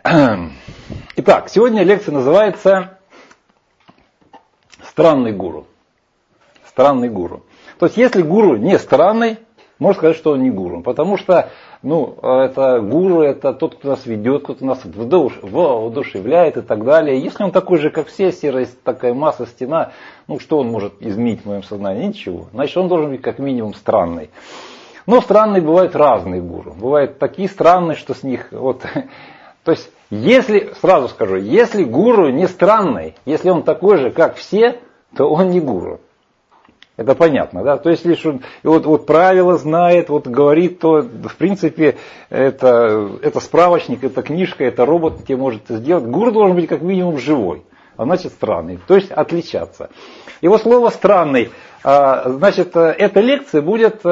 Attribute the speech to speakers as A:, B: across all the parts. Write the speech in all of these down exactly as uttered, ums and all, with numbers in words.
A: Итак, сегодня лекция называется «Странный гуру». Странный гуру. То есть, если гуру не странный, можно сказать, что он не гуру. Потому что ну, это гуру, это тот, кто нас ведет, кто нас воодушевляет и так далее. Если он такой же, как все, серая такая масса, стена, ну что он может изменить в моем сознании? Ничего. Значит, он должен быть как минимум странный. Но странные бывают разные гуру. Бывают такие странные, что с них... Вот, то есть, если, сразу скажу, если гуру не странный, если он такой же, как все, то он не гуру. Это понятно, да? То есть, если он вот, вот правила знает, вот говорит, то, в принципе, это, это справочник, это книжка, это робот тебе может сделать. Гуру должен быть как минимум живой, а значит странный, то есть отличаться. Его слово странный, значит, эта лекция будет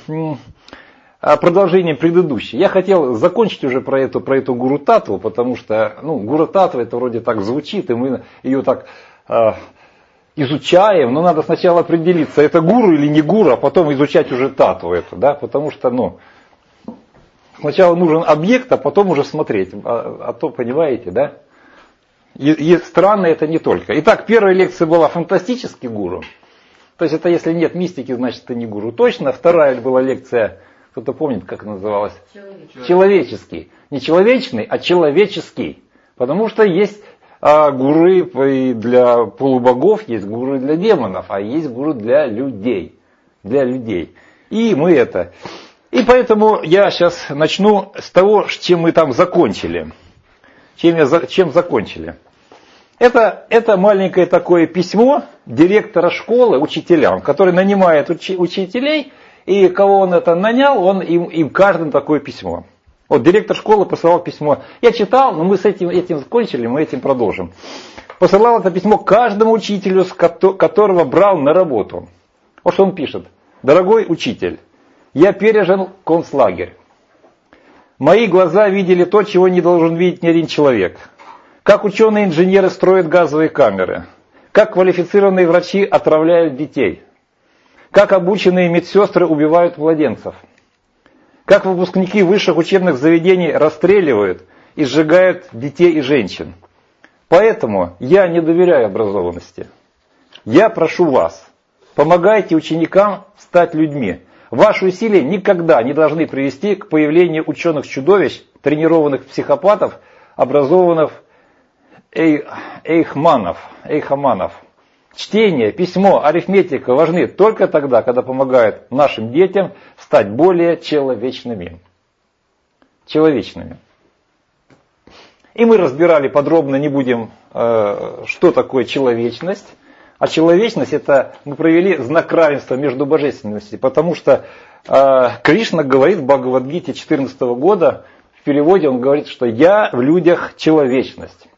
A: продолжением предыдущей. Я хотел закончить уже про эту, про эту гуру татву, потому что ну, гуру татва это вроде так звучит, и мы ее так э, изучаем, но надо сначала определиться, это гуру или не гуру, а потом изучать уже татву эту, да, потому что ну, сначала нужен объект, а потом уже смотреть, а, а то понимаете, да. И, и странно это не только. Итак, первая лекция была фантастический гуру, то есть это если нет мистики, значит это не гуру точно. Вторая была лекция... Кто-то помнит, как это называлось? Человеческий. Человеческий. Не человечный, а человеческий. Потому что есть а, гуры для полубогов, есть гуры для демонов, а есть гуры для людей. Для людей. И мы это. И поэтому я сейчас начну с того, чем мы там закончили. Чем, я, чем закончили. Это, это маленькое такое письмо директора школы учителям, который нанимает уч, учителей. И кого он это нанял, он им, им каждым такое письмо. Вот директор школы посылал письмо. Я читал, но мы с этим, этим закончили, мы этим продолжим. Посылал это письмо каждому учителю, которого брал на работу. Вот что он пишет. Дорогой учитель, я пережил концлагерь. Мои глаза видели то, чего не должен видеть ни один человек. Как ученые-инженеры строят газовые камеры. Как квалифицированные врачи отравляют детей. Как обученные медсестры убивают младенцев. Как выпускники высших учебных заведений расстреливают и сжигают детей и женщин. Поэтому я не доверяю образованности. Я прошу вас, помогайте ученикам стать людьми. Ваши усилия никогда не должны привести к появлению ученых-чудовищ, тренированных психопатов, образованных эйхманов, эйхаманов. Чтение, письмо, арифметика важны только тогда, когда помогают нашим детям стать более человечными. Человечными. И мы разбирали подробно, не будем, что такое человечность. А человечность это мы провели знак равенства между божественностью, потому что Кришна говорит в Бхагавад-гите четырнадцатого года, в переводе он говорит, что я в людях человечность.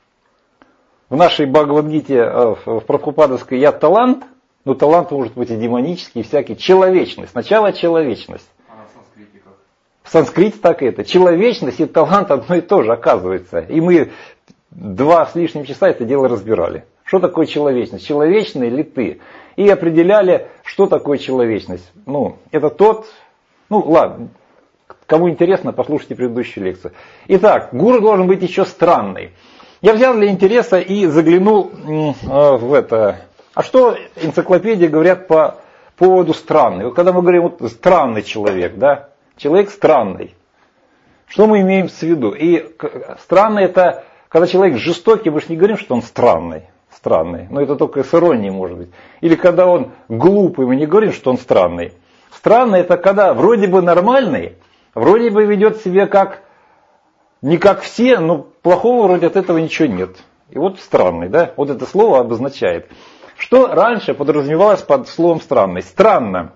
A: В нашей Бхагавад-гите, в Прабхупадовской, я талант, но талант может быть и демонический, и всякий. Человечность. Сначала человечность.
B: А на санскрите как?
A: В санскрите так и это. Человечность и талант одно и то же оказывается. И мы два с лишним часа это дело разбирали. Что такое человечность? Человечный ли ты? И определяли, что такое человечность. Ну, это тот... Ну, ладно. Кому интересно, послушайте предыдущую лекцию. Итак, гуру должен быть еще странный. Я взял для интереса и заглянул в это. А что энциклопедии говорят по поводу странный? Вот когда мы говорим вот странный человек, да, человек странный. Что мы имеем в виду? И странный это, когда человек жестокий, мы же не говорим, что он странный. Странный. Но это только с иронией может быть. Или когда он глупый, мы не говорим, что он странный. Странный это когда вроде бы нормальный, вроде бы ведет себя как не как все, но плохого вроде от этого ничего нет. И вот странный, да, вот это слово обозначает. Что раньше подразумевалось под словом странный? Странно.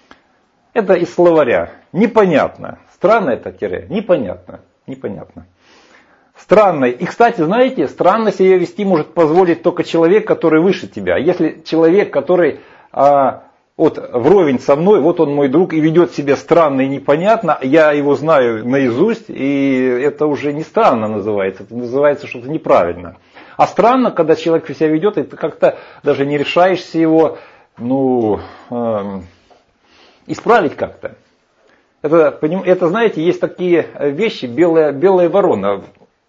A: Это из словаря. Непонятно. Странно это тире. Непонятно. Непонятно. Странный. И, кстати, знаете, странно себя вести может позволить только человек, который выше тебя. Если человек, который... А, вот вровень со мной, вот он мой друг и ведет себя странно и непонятно, я его знаю наизусть, и это уже не странно называется, это называется что-то неправильно. А странно, когда человек себя ведет, и ты как-то даже не решаешься его ну, э, исправить как-то. Это, это, знаете, есть такие вещи, белая, белая ворона.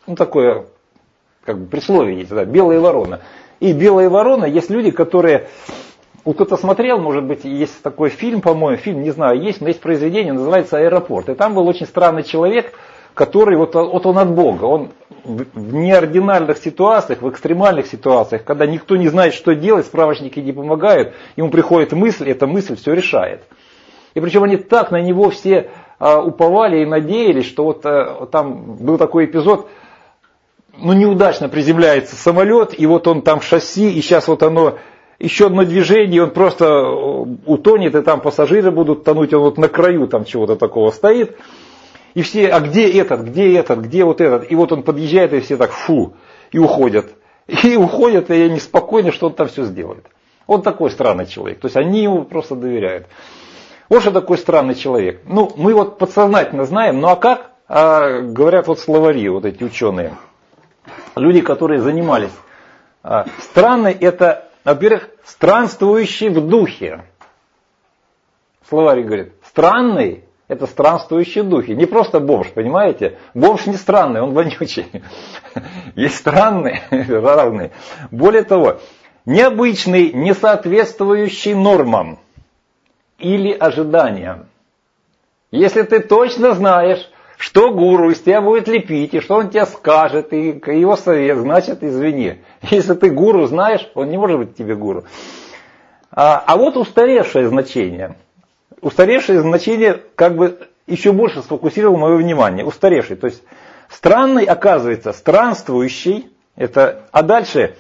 A: ну такое, как бы присловие есть, да, белая ворона. И белая ворона, есть люди, которые, вот кто-то смотрел, может быть, есть такой фильм, по-моему, фильм, не знаю, есть, но есть произведение, называется «Аэропорт». И там был очень странный человек, который, вот, вот он от Бога, он в неординарных ситуациях, в экстремальных ситуациях, когда никто не знает, что делать, справочники не помогают, ему приходит мысль, эта мысль все решает. И причем они так на него все а, уповали и надеялись, что вот а, там был такой эпизод, ну неудачно приземляется самолет, и вот он там в шасси, и сейчас вот оно, еще одно движение, и он просто утонет, и там пассажиры будут тонуть, он вот на краю там чего-то такого стоит. И все, а где этот, где этот, где вот этот? И вот он подъезжает, и все так, фу, и уходят. И уходят, и они спокойны, что он там все сделает. Он такой странный человек. То есть они ему просто доверяют. Вот что такой странный человек. Ну, мы вот подсознательно знаем, ну а как, а, говорят вот словари, вот эти ученые, люди, которые занимались. А, странный это, во-первых, странствующий в духе. Словарь говорит, странный. Это странствующие духи. Не просто бомж, понимаете? Бомж не странный, он вонючий. Есть странные, разные. Более того, необычный, не соответствующий нормам или ожиданиям. Если ты точно знаешь, что гуру из тебя будет лепить, и что он тебе скажет, и его совет, значит, извини. Если ты гуру знаешь, он не может быть тебе гуру. А, а вот устаревшее значение. Устаревшее значение как бы еще больше сфокусировало мое внимание. Устаревший, то есть странный, оказывается, странствующий, это, а дальше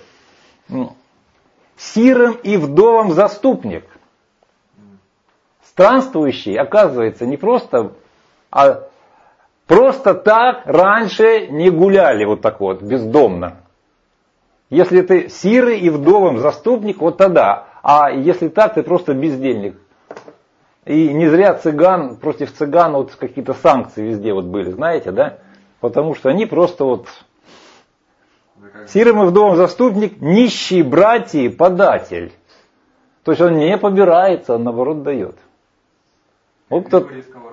A: сирым и вдовам заступник. Странствующий, оказывается, не просто, а просто так раньше не гуляли вот так вот, бездомно. Если ты сирый и вдовам заступник, вот тогда. А если так, ты просто бездельник. И не зря цыган, против цыган вот какие-то санкции везде вот были, знаете, да? Потому что они просто вот сирым и вдовам заступник, нищий братья податель. То есть он не побирается, он наоборот дает. Вот кто...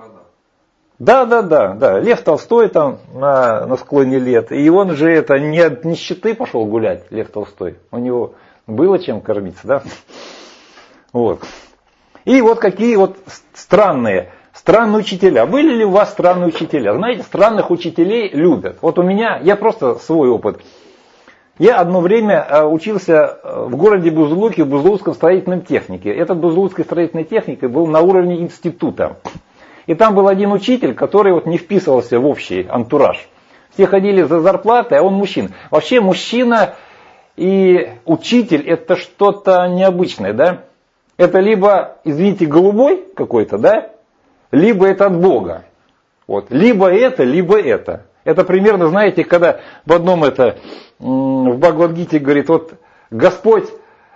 A: Да, да, да, да. Лев Толстой там на, на склоне лет. И он же это не от нищеты пошел гулять, Лев Толстой. У него было чем кормиться, да? Вот. И вот какие вот странные, странные учителя. Были ли у вас странные учителя? Знаете, странных учителей любят. Вот у меня, я просто свой опыт. Я одно время учился в городе Бузулуке в Бузулукском строительном технике. Этот Бузулукской строительной техникой был на уровне института. И там был один учитель, который вот не вписывался в общий антураж. Все ходили за зарплатой, а он мужчина. Вообще мужчина и учитель это что-то необычное, да? Это либо, извините, голубой какой-то, да? Либо это от Бога. Вот. Либо это, либо это. Это примерно, знаете, когда в одном это, в Бхагавад-гите говорит, вот Господь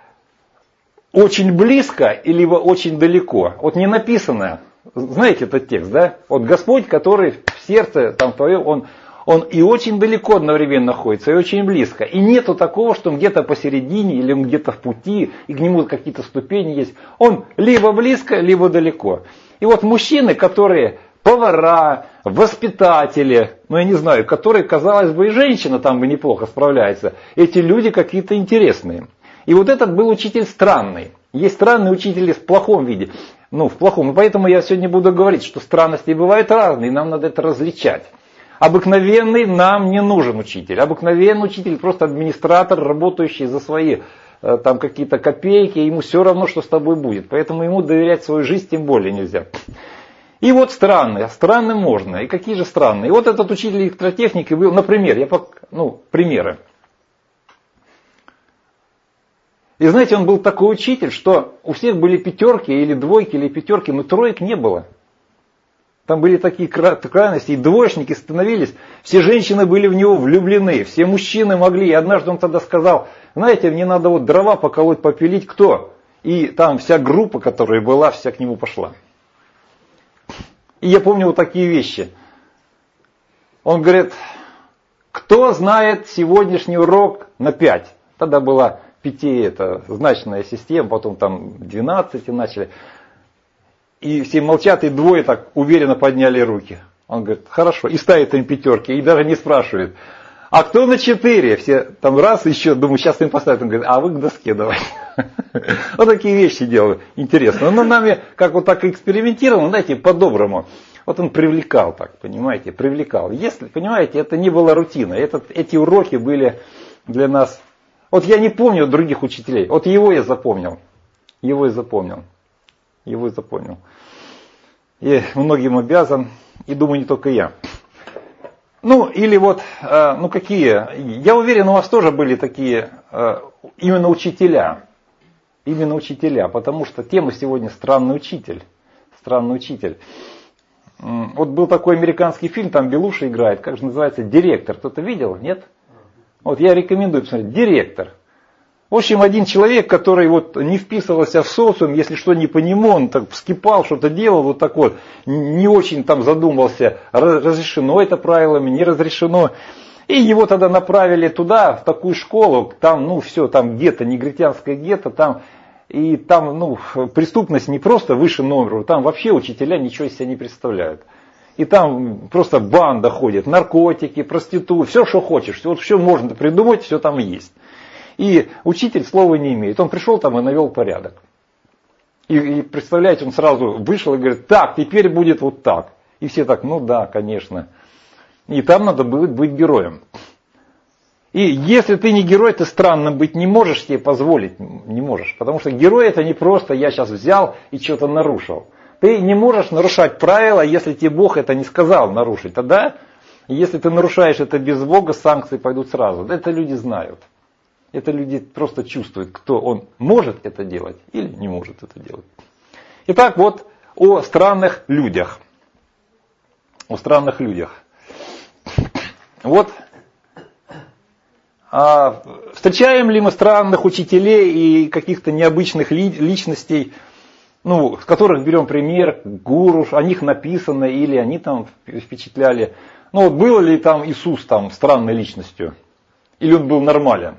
A: очень близко, либо очень далеко. Вот не написано, знаете этот текст, да? Вот Господь, который в сердце там твоем, он, он и очень далеко одновременно находится, и очень близко. И нету такого, что он где-то посередине, или он где-то в пути, и к нему какие-то ступени есть. Он либо близко, либо далеко. И вот мужчины, которые повара, воспитатели, ну я не знаю, которые, казалось бы, и женщина там бы неплохо справляется, эти люди какие-то интересные. И вот этот был учитель странный. Есть странные учители в плохом виде. Ну, в плохом. И поэтому я сегодня буду говорить, что странности бывают разные, и нам надо это различать. Обыкновенный нам не нужен учитель. Обыкновенный учитель просто администратор, работающий за свои там какие-то копейки, ему все равно, что с тобой будет. Поэтому ему доверять свою жизнь тем более нельзя. И вот странные, странным можно. И какие же странные. И вот этот учитель электротехники был, например, я пок... ну, примеры. И знаете, он был такой учитель, что у всех были пятерки, или двойки, или пятерки, но троек не было. Там были такие крайности, и двоечники становились, все женщины были в него влюблены, все мужчины могли. И однажды он тогда сказал, знаете, мне надо вот дрова поколоть, попилить, кто? И там вся группа, которая была, вся к нему пошла. И я помню вот такие вещи. Он говорит, кто знает сегодняшний урок на пять? Тогда была пяти, это значная система, потом там двенадцать начали. И все молчат, и двое так уверенно подняли руки. Он говорит, хорошо, и ставит им пятерки, и даже не спрашивает. А кто на четыре? Все там раз еще, думаю, сейчас им поставят. Он говорит, а вы к доске давайте. Вот такие вещи делаю. Интересно. Он над нами как вот так экспериментировал, знаете, по-доброму. Вот он привлекал так, понимаете, привлекал. Если, понимаете, это не была рутина. Этот, эти уроки были для нас... Вот я не помню других учителей. Вот его я запомнил. Его я запомнил. Его я запомнил. И многим обязан. И думаю, не только я. Ну, или вот, ну какие, я уверен, у вас тоже были такие именно учителя, именно учителя, потому что тема сегодня «Странный учитель», «Странный учитель». Вот был такой американский фильм, там Белуша играет, как же называется, «Директор», кто-то видел, нет? Вот я рекомендую посмотреть, «Директор». В общем, один человек, который вот не вписывался в социум, если что не по нему, он так вскипал, что-то делал, вот так вот, не очень там задумывался, разрешено это правилами, не разрешено. И его тогда направили туда, в такую школу, там, ну, все, там гетто, негритянское гетто, там, и там, ну, преступность не просто выше номера, там вообще учителя ничего из себя не представляют. И там просто банда ходит, наркотики, проститут, все, что хочешь, вот все можно придумать, все там есть. И учитель слова не имеет. Он пришел там и навел порядок. И, и представляете, он сразу вышел и говорит, так, теперь будет вот так. И все так, ну да, конечно. И там надо было быть героем. И если ты не герой, ты странным быть не можешь себе позволить. Не можешь. Потому что герой это не просто я сейчас взял и что-то нарушил. Ты не можешь нарушать правила, если тебе Бог это не сказал нарушить. Тогда, если ты нарушаешь это без Бога, санкции пойдут сразу. Это люди знают. Это люди просто чувствуют, кто он может это делать или не может это делать. Итак, вот о странных людях. О странных людях. Вот а, встречаем ли мы странных учителей и каких-то необычных ли, личностей, ну, с которых берем пример, гуру, о них написано или они там впечатляли. Ну вот был ли там Иисус там странной личностью? Или он был нормален?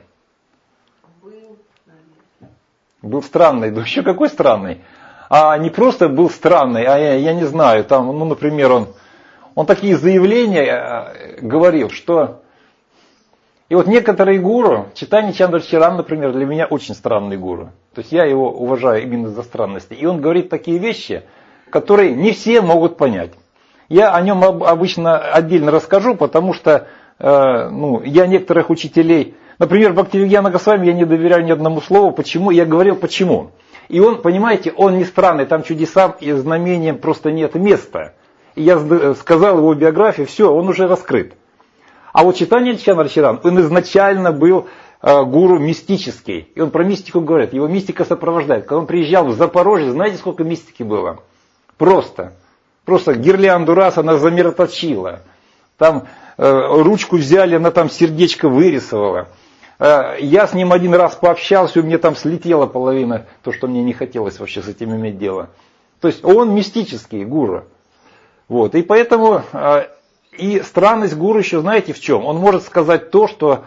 A: Был странный, да еще какой странный. А не просто был странный, а я, я не знаю, там, ну, например, он, он такие заявления говорил, что... И вот некоторые гуру, Чайтанья Чандрашаран, например, для меня очень странный гуру. То есть я его уважаю именно за странности. И он говорит такие вещи, которые не все могут понять. Я о нем обычно отдельно расскажу, потому что э, ну, я некоторых учителей... Например, Бхактивигьяна Госвами я не доверяю ни одному слову. Почему? Я говорил почему. И он, понимаете, он не странный, там чудесам и знамениям просто нет места. И я сказал его биографию, все, он уже раскрыт. А вот Чайтанья Чандрашаран, он изначально был э, гуру мистический. И он про мистику говорит, его мистика сопровождает. Когда он приезжал в Запорожье, знаете, сколько мистики было? Просто. Просто гирлянду раз она замироточила. Там э, ручку взяли, она там сердечко вырисовала. Я с ним один раз пообщался, у меня там слетела половина, то, что мне не хотелось вообще с этим иметь дело. То есть он мистический гуру. Вот. И поэтому, и странность гуру еще знаете в чем? Он может сказать то, что,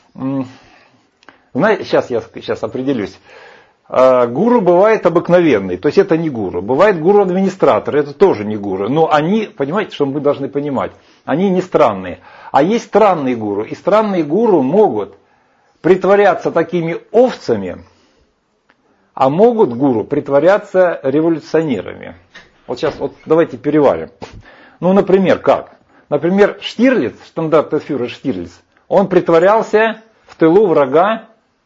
A: знаете, сейчас я сейчас определюсь. Гуру бывает обыкновенный, то есть это не гуру. Бывает гуру-администратор, это тоже не гуру. Но они, понимаете, что мы должны понимать, они не странные. А есть странные гуру, и странные гуру могут притворяться такими овцами, а могут гуру притворяться революционерами. Вот сейчас вот давайте переварим. Ну, например, как? Например, Штирлиц, штандартенфюрер Штирлиц, он притворялся в тылу врага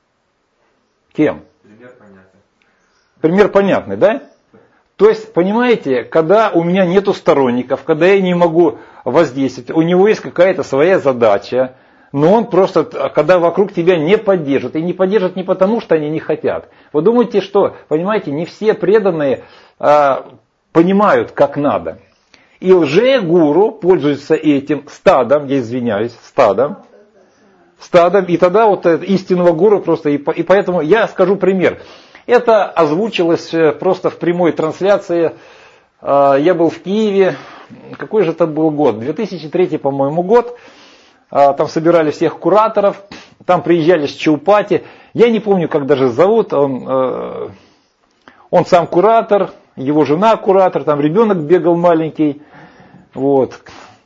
A: кем?
B: Пример понятный.
A: Пример понятный, да? То есть, понимаете, когда у меня нету сторонников, когда я не могу воздействовать, у него есть какая-то своя задача, но он просто, когда вокруг тебя не поддержат, и не поддержат не потому, что они не хотят. Вы думаете, что, понимаете, не все преданные а, понимают, как надо. И лже-гуру пользуется этим стадом, я извиняюсь, стадом, стадом, и тогда вот истинного гуру просто, и, и поэтому я скажу пример. Это озвучилось просто в прямой трансляции, я был в Киеве, какой же это был год, две тысячи третий, по-моему, год. Там собирали всех кураторов, там приезжали с Чаупати. Я не помню, как даже зовут. Он, он сам куратор, его жена куратор, там ребенок бегал маленький. Вот.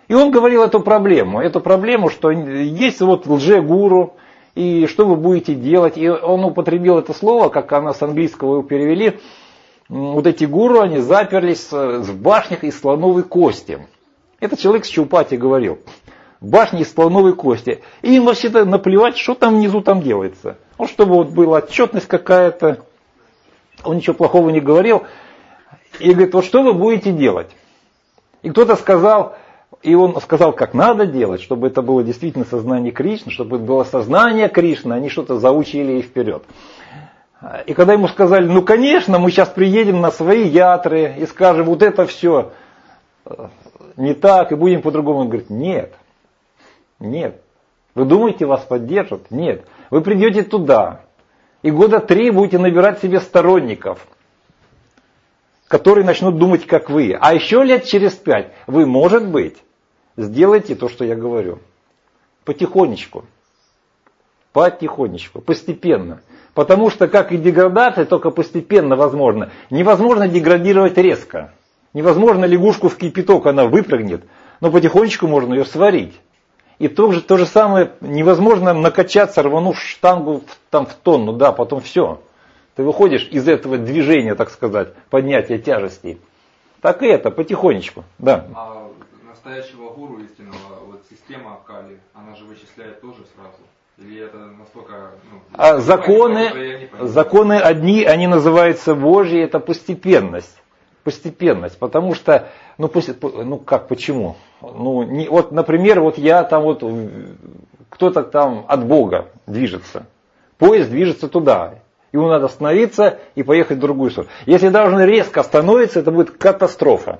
A: И он говорил эту проблему, эту проблему, что есть вот лже-гуру, и что вы будете делать. И он употребил это слово, как оно с английского его перевели. Вот эти гуру, они заперлись в башнях из слоновой кости. Это человек с Чаупати говорил. Башни из слоновой кости. И им вообще-то наплевать, что там внизу там делается. Ну, чтобы вот была отчетность какая-то. Он ничего плохого не говорил. И говорит, вот что вы будете делать? И кто-то сказал, и он сказал, как надо делать, чтобы это было действительно сознание Кришны, чтобы это было сознание Кришны, они что-то заучили и вперед. И когда ему сказали, ну конечно, мы сейчас приедем на свои ятры и скажем, вот это все не так, и будем по-другому. Он говорит, нет, нет. Вы думаете, вас поддержат? Нет. Вы придете туда, и года три будете набирать себе сторонников, которые начнут думать, как вы. А еще лет через пять вы, может быть, сделаете то, что я говорю. Потихонечку. Потихонечку. Постепенно. Потому что, как и деградация, только постепенно возможно. Невозможно деградировать резко. Невозможно лягушку в кипяток, она выпрыгнет. Но потихонечку можно ее сварить. И то же, то же самое, невозможно накачаться, рванув штангу в, там, в тонну, да, потом все. Ты выходишь из этого движения, так сказать, поднятия тяжестей. Так и это, потихонечку, да.
B: А настоящего гуру истинного, вот система Кали, она же вычисляет тоже сразу? Или это настолько... Ну,
A: а законы, законы одни, они называются Божьи, это постепенность. Постепенность, потому что, ну, ну как, почему? Ну, не, вот, например, вот я там вот, кто-то там от Бога движется. Поезд движется туда. Ему надо остановиться и поехать в другую сторону. Если даже он резко остановится, это будет катастрофа.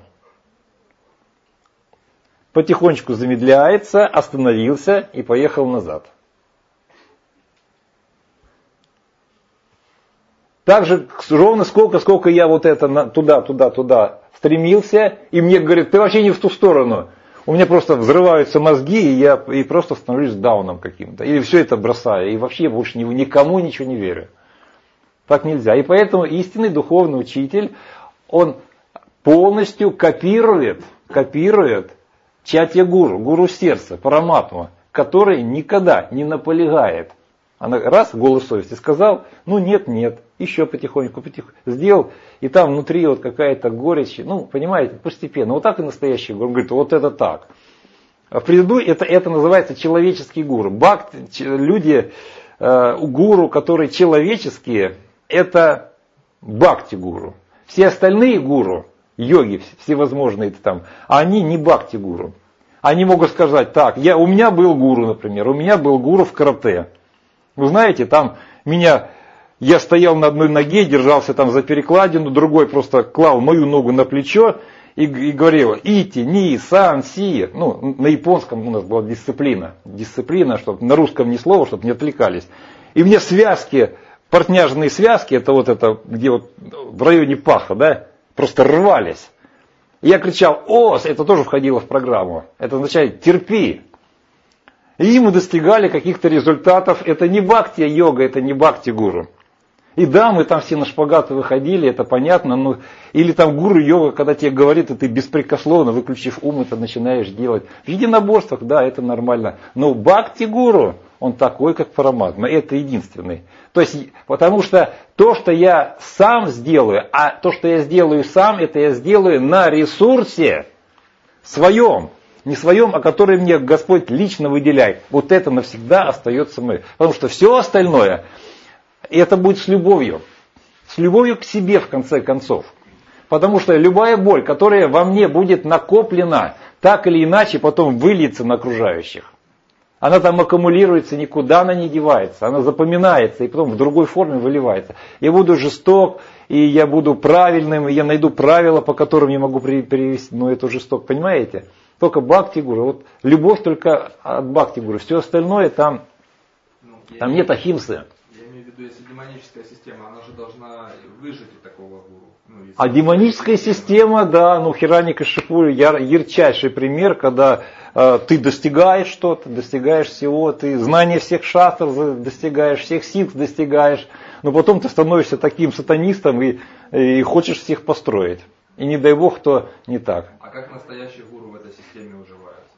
A: Потихонечку замедляется, остановился и поехал назад. Так же ровно сколько, сколько я вот это туда, туда, туда стремился, и мне говорят, ты вообще не в ту сторону. У меня просто взрываются мозги, и я и просто становлюсь дауном каким-то. Или все это бросаю, и вообще я больше никому ничего не верю. Так нельзя. И поэтому истинный духовный учитель, он полностью копирует, копирует чатья гуру, гуру сердца, параматму, который никогда не наполегает. Она раз, голос совести сказал, ну нет, нет, еще потихоньку, потихоньку. Сделал, и там внутри вот какая-то горечь, ну, понимаете, постепенно. Вот так и настоящий гуру. Он говорит, вот это так. А в преду это, это называется человеческий гуру. Бхакти, люди, э, гуру, которые человеческие, это бхакти-гуру. Все остальные гуру, йоги всевозможные там, они не бхакти-гуру. Они могут сказать, так, я, у меня был гуру, например, у меня был гуру в карате. Вы знаете, там меня, я стоял на одной ноге, держался там за перекладину, другой просто клал мою ногу на плечо и, и говорил, ити, ни, сан, си. Ну, на японском у нас была дисциплина. Дисциплина, чтобы на русском ни слова, чтобы не отвлекались. И мне связки, портняжные связки, это вот это, где вот в районе паха, да, просто рвались. И я кричал, ос, это тоже входило в программу. Это означает, терпи. И мы достигали каких-то результатов. Это не бхакти-йога, это не бхакти-гуру. И да, мы там все на шпагаты выходили, это понятно. Но... Или там гуру-йога, когда тебе говорит, и ты беспрекословно, выключив ум, это начинаешь делать. В единоборствах, да, это нормально. Но бхакти-гуру, он такой, как параматма. Это единственный. То есть, потому что то, что я сам сделаю, а то, что я сделаю сам, это я сделаю на ресурсе своем. Не своем, а который мне Господь лично выделяет. Вот это навсегда остается мной. Потому что все остальное, это будет с любовью. С любовью к себе, в конце концов. Потому что любая боль, которая во мне будет накоплена, так или иначе потом выльется на окружающих. Она там аккумулируется, никуда она не девается. Она запоминается и потом в другой форме выливается. Я буду жесток, и я буду правильным, и я найду правила, по которым я могу привести. Но это жесток, понимаете? Только бхакти-гуру. Вот любовь только от бхакти-гуру. Все остальное там, ну, там нет ахимсы.
B: Я имею в виду, если демоническая система, она же должна выжить у такого гуру. Ну,
A: а демоническая система, да, ну Хираньякашипу яр, ярчайший пример, когда э, ты достигаешь что-то, достигаешь всего, ты знания всех шастров достигаешь, всех ситх достигаешь, но потом ты становишься таким сатанистом и, и хочешь всех построить. И не дай бог, кто не так.
B: А как настоящий гуру в этой системе уживается?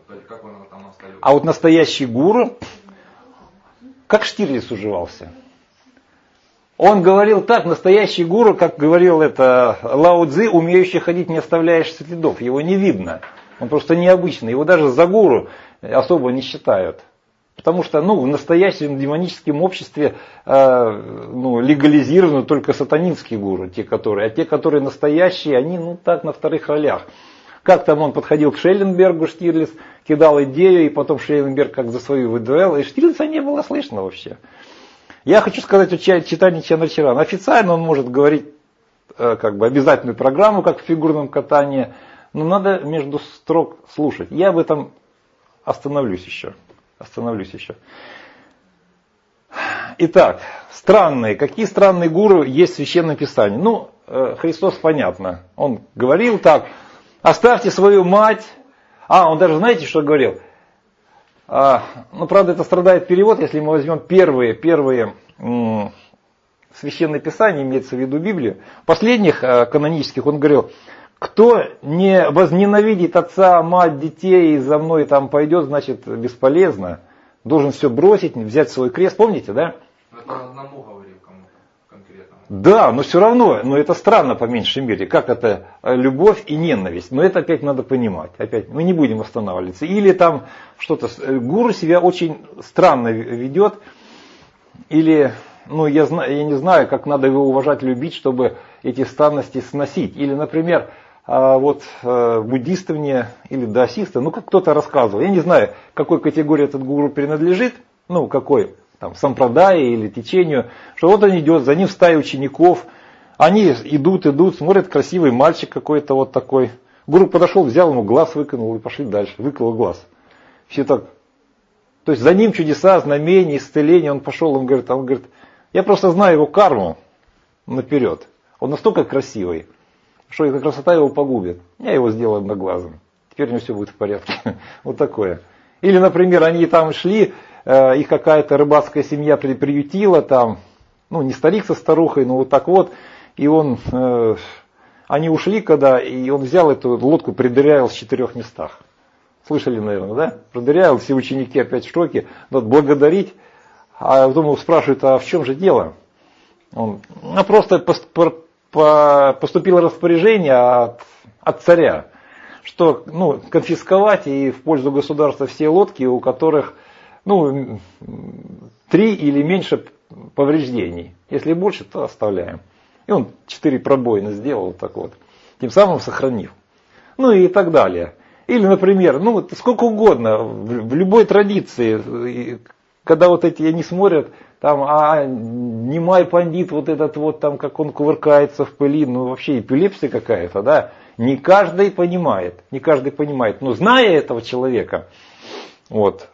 B: как он там остается?
A: А вот настоящий гуру, как Штирлиц уживался. Он говорил так, настоящий гуру, как говорил это Лао Цзи, умеющий ходить, не оставляешь следов, его не видно. Он просто необычный, его даже за гуру особо не считают. Потому что ну, в настоящем демоническом обществе э, ну, легализированы только сатанинские гуру, те, которые, а те, которые настоящие, они ну так на вторых ролях. Как там он подходил к Шелленбергу, Штирлиц, кидал идею, и потом Шелленберг как за свою выдавал, и Штирлица не было слышно вообще. Я хочу сказать о читании Чандрачарана. Официально он может говорить э, как бы обязательную программу, как в фигурном катании, но надо между строк слушать. Я об этом остановлюсь еще. Остановлюсь еще. Итак, странные. Какие странные гуру есть в Священном Писании? Ну, э, Христос, понятно. Он говорил так, оставьте свою мать. А, он даже, знаете, что говорил? А, ну, правда, это страдает перевод, если мы возьмем первые, первые м- Священные Писания, имеется в виду Библию. Последних э, канонических он говорил, кто не возненавидит отца, мать, детей и за мной там пойдет, значит, бесполезно. Должен все бросить, взять свой крест. Помните, да?
B: Это он одному говорил кому-то конкретно.
A: Да, но все равно, но это странно по меньшей мере. Как это любовь и ненависть. Но это опять надо понимать. Опять мы не будем останавливаться. Или там что-то. Гуру себя очень странно ведет. Или, ну я, знаю, я не знаю, как надо его уважать, любить, чтобы эти странности сносить. Или, например, А вот э, буддисты мне или даосисты, ну как кто-то рассказывал, я не знаю, какой категории этот гуру принадлежит, ну какой, там, сампрадае или течению, что вот он идет, за ним стая учеников, они идут, идут, смотрят, красивый мальчик какой-то вот такой. Гуру подошел, взял ему глаз, выкинул и пошли дальше, выколол глаз. Все так, то есть за ним чудеса, знамения, исцеления, он пошел, он говорит, он говорит, я просто знаю его карму наперед, он настолько красивый, что эта красота его погубит. Я его сделаю одноглазым. Теперь у него все будет в порядке. Вот такое. Или, например, они там шли, э, их какая-то рыбацкая семья при, приютила там, ну не старик со старухой, но вот так вот, и он, э, они ушли когда, и он взял эту лодку, придырявил в четырех местах. Слышали, наверное, да? Продырявил, все ученики опять в шоке, надо благодарить, а потом спрашивают, а в чем же дело? Он, ну просто поступило распоряжение от, от царя, что ну, конфисковать и в пользу государства все лодки, у которых ну, три или меньше повреждений. Если больше, то оставляем. И он четыре пробоина сделал вот так вот, тем самым сохранив. Ну и так далее. Или, например, ну сколько угодно, в, в любой традиции, когда вот эти они смотрят, там, а Нимай Пандит, вот этот вот там, как он кувыркается в пыли, ну вообще эпилепсия какая-то, да. Не каждый понимает, не каждый понимает. Но зная этого человека, вот,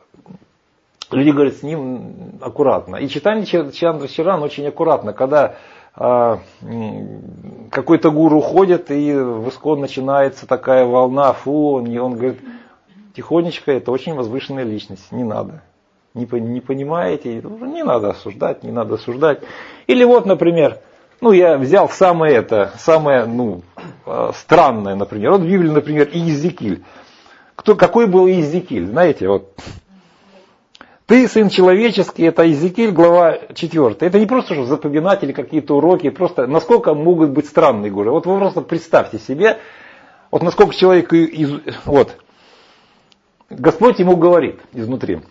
A: люди говорят с ним аккуратно. И читание Чандрачарана очень аккуратно, когда а, какой-то гуру уходит, и в Искон начинается такая волна, фу, он, он говорит, тихонечко, это очень возвышенная личность, не надо. Не, не понимаете, не надо осуждать, не надо осуждать. Или вот, например, ну я взял самое это, самое ну, странное, например. Вот в Библии, например, Иезекииль. Кто, какой был Иезекииль? Знаете, вот. Ты, сын человеческий, это Иезекииль, глава четвёртая. Это не просто что запоминать или какие-то уроки, просто насколько могут быть странные гуру. Вот вы просто представьте себе, вот насколько человек, из, вот, Господь ему говорит изнутри.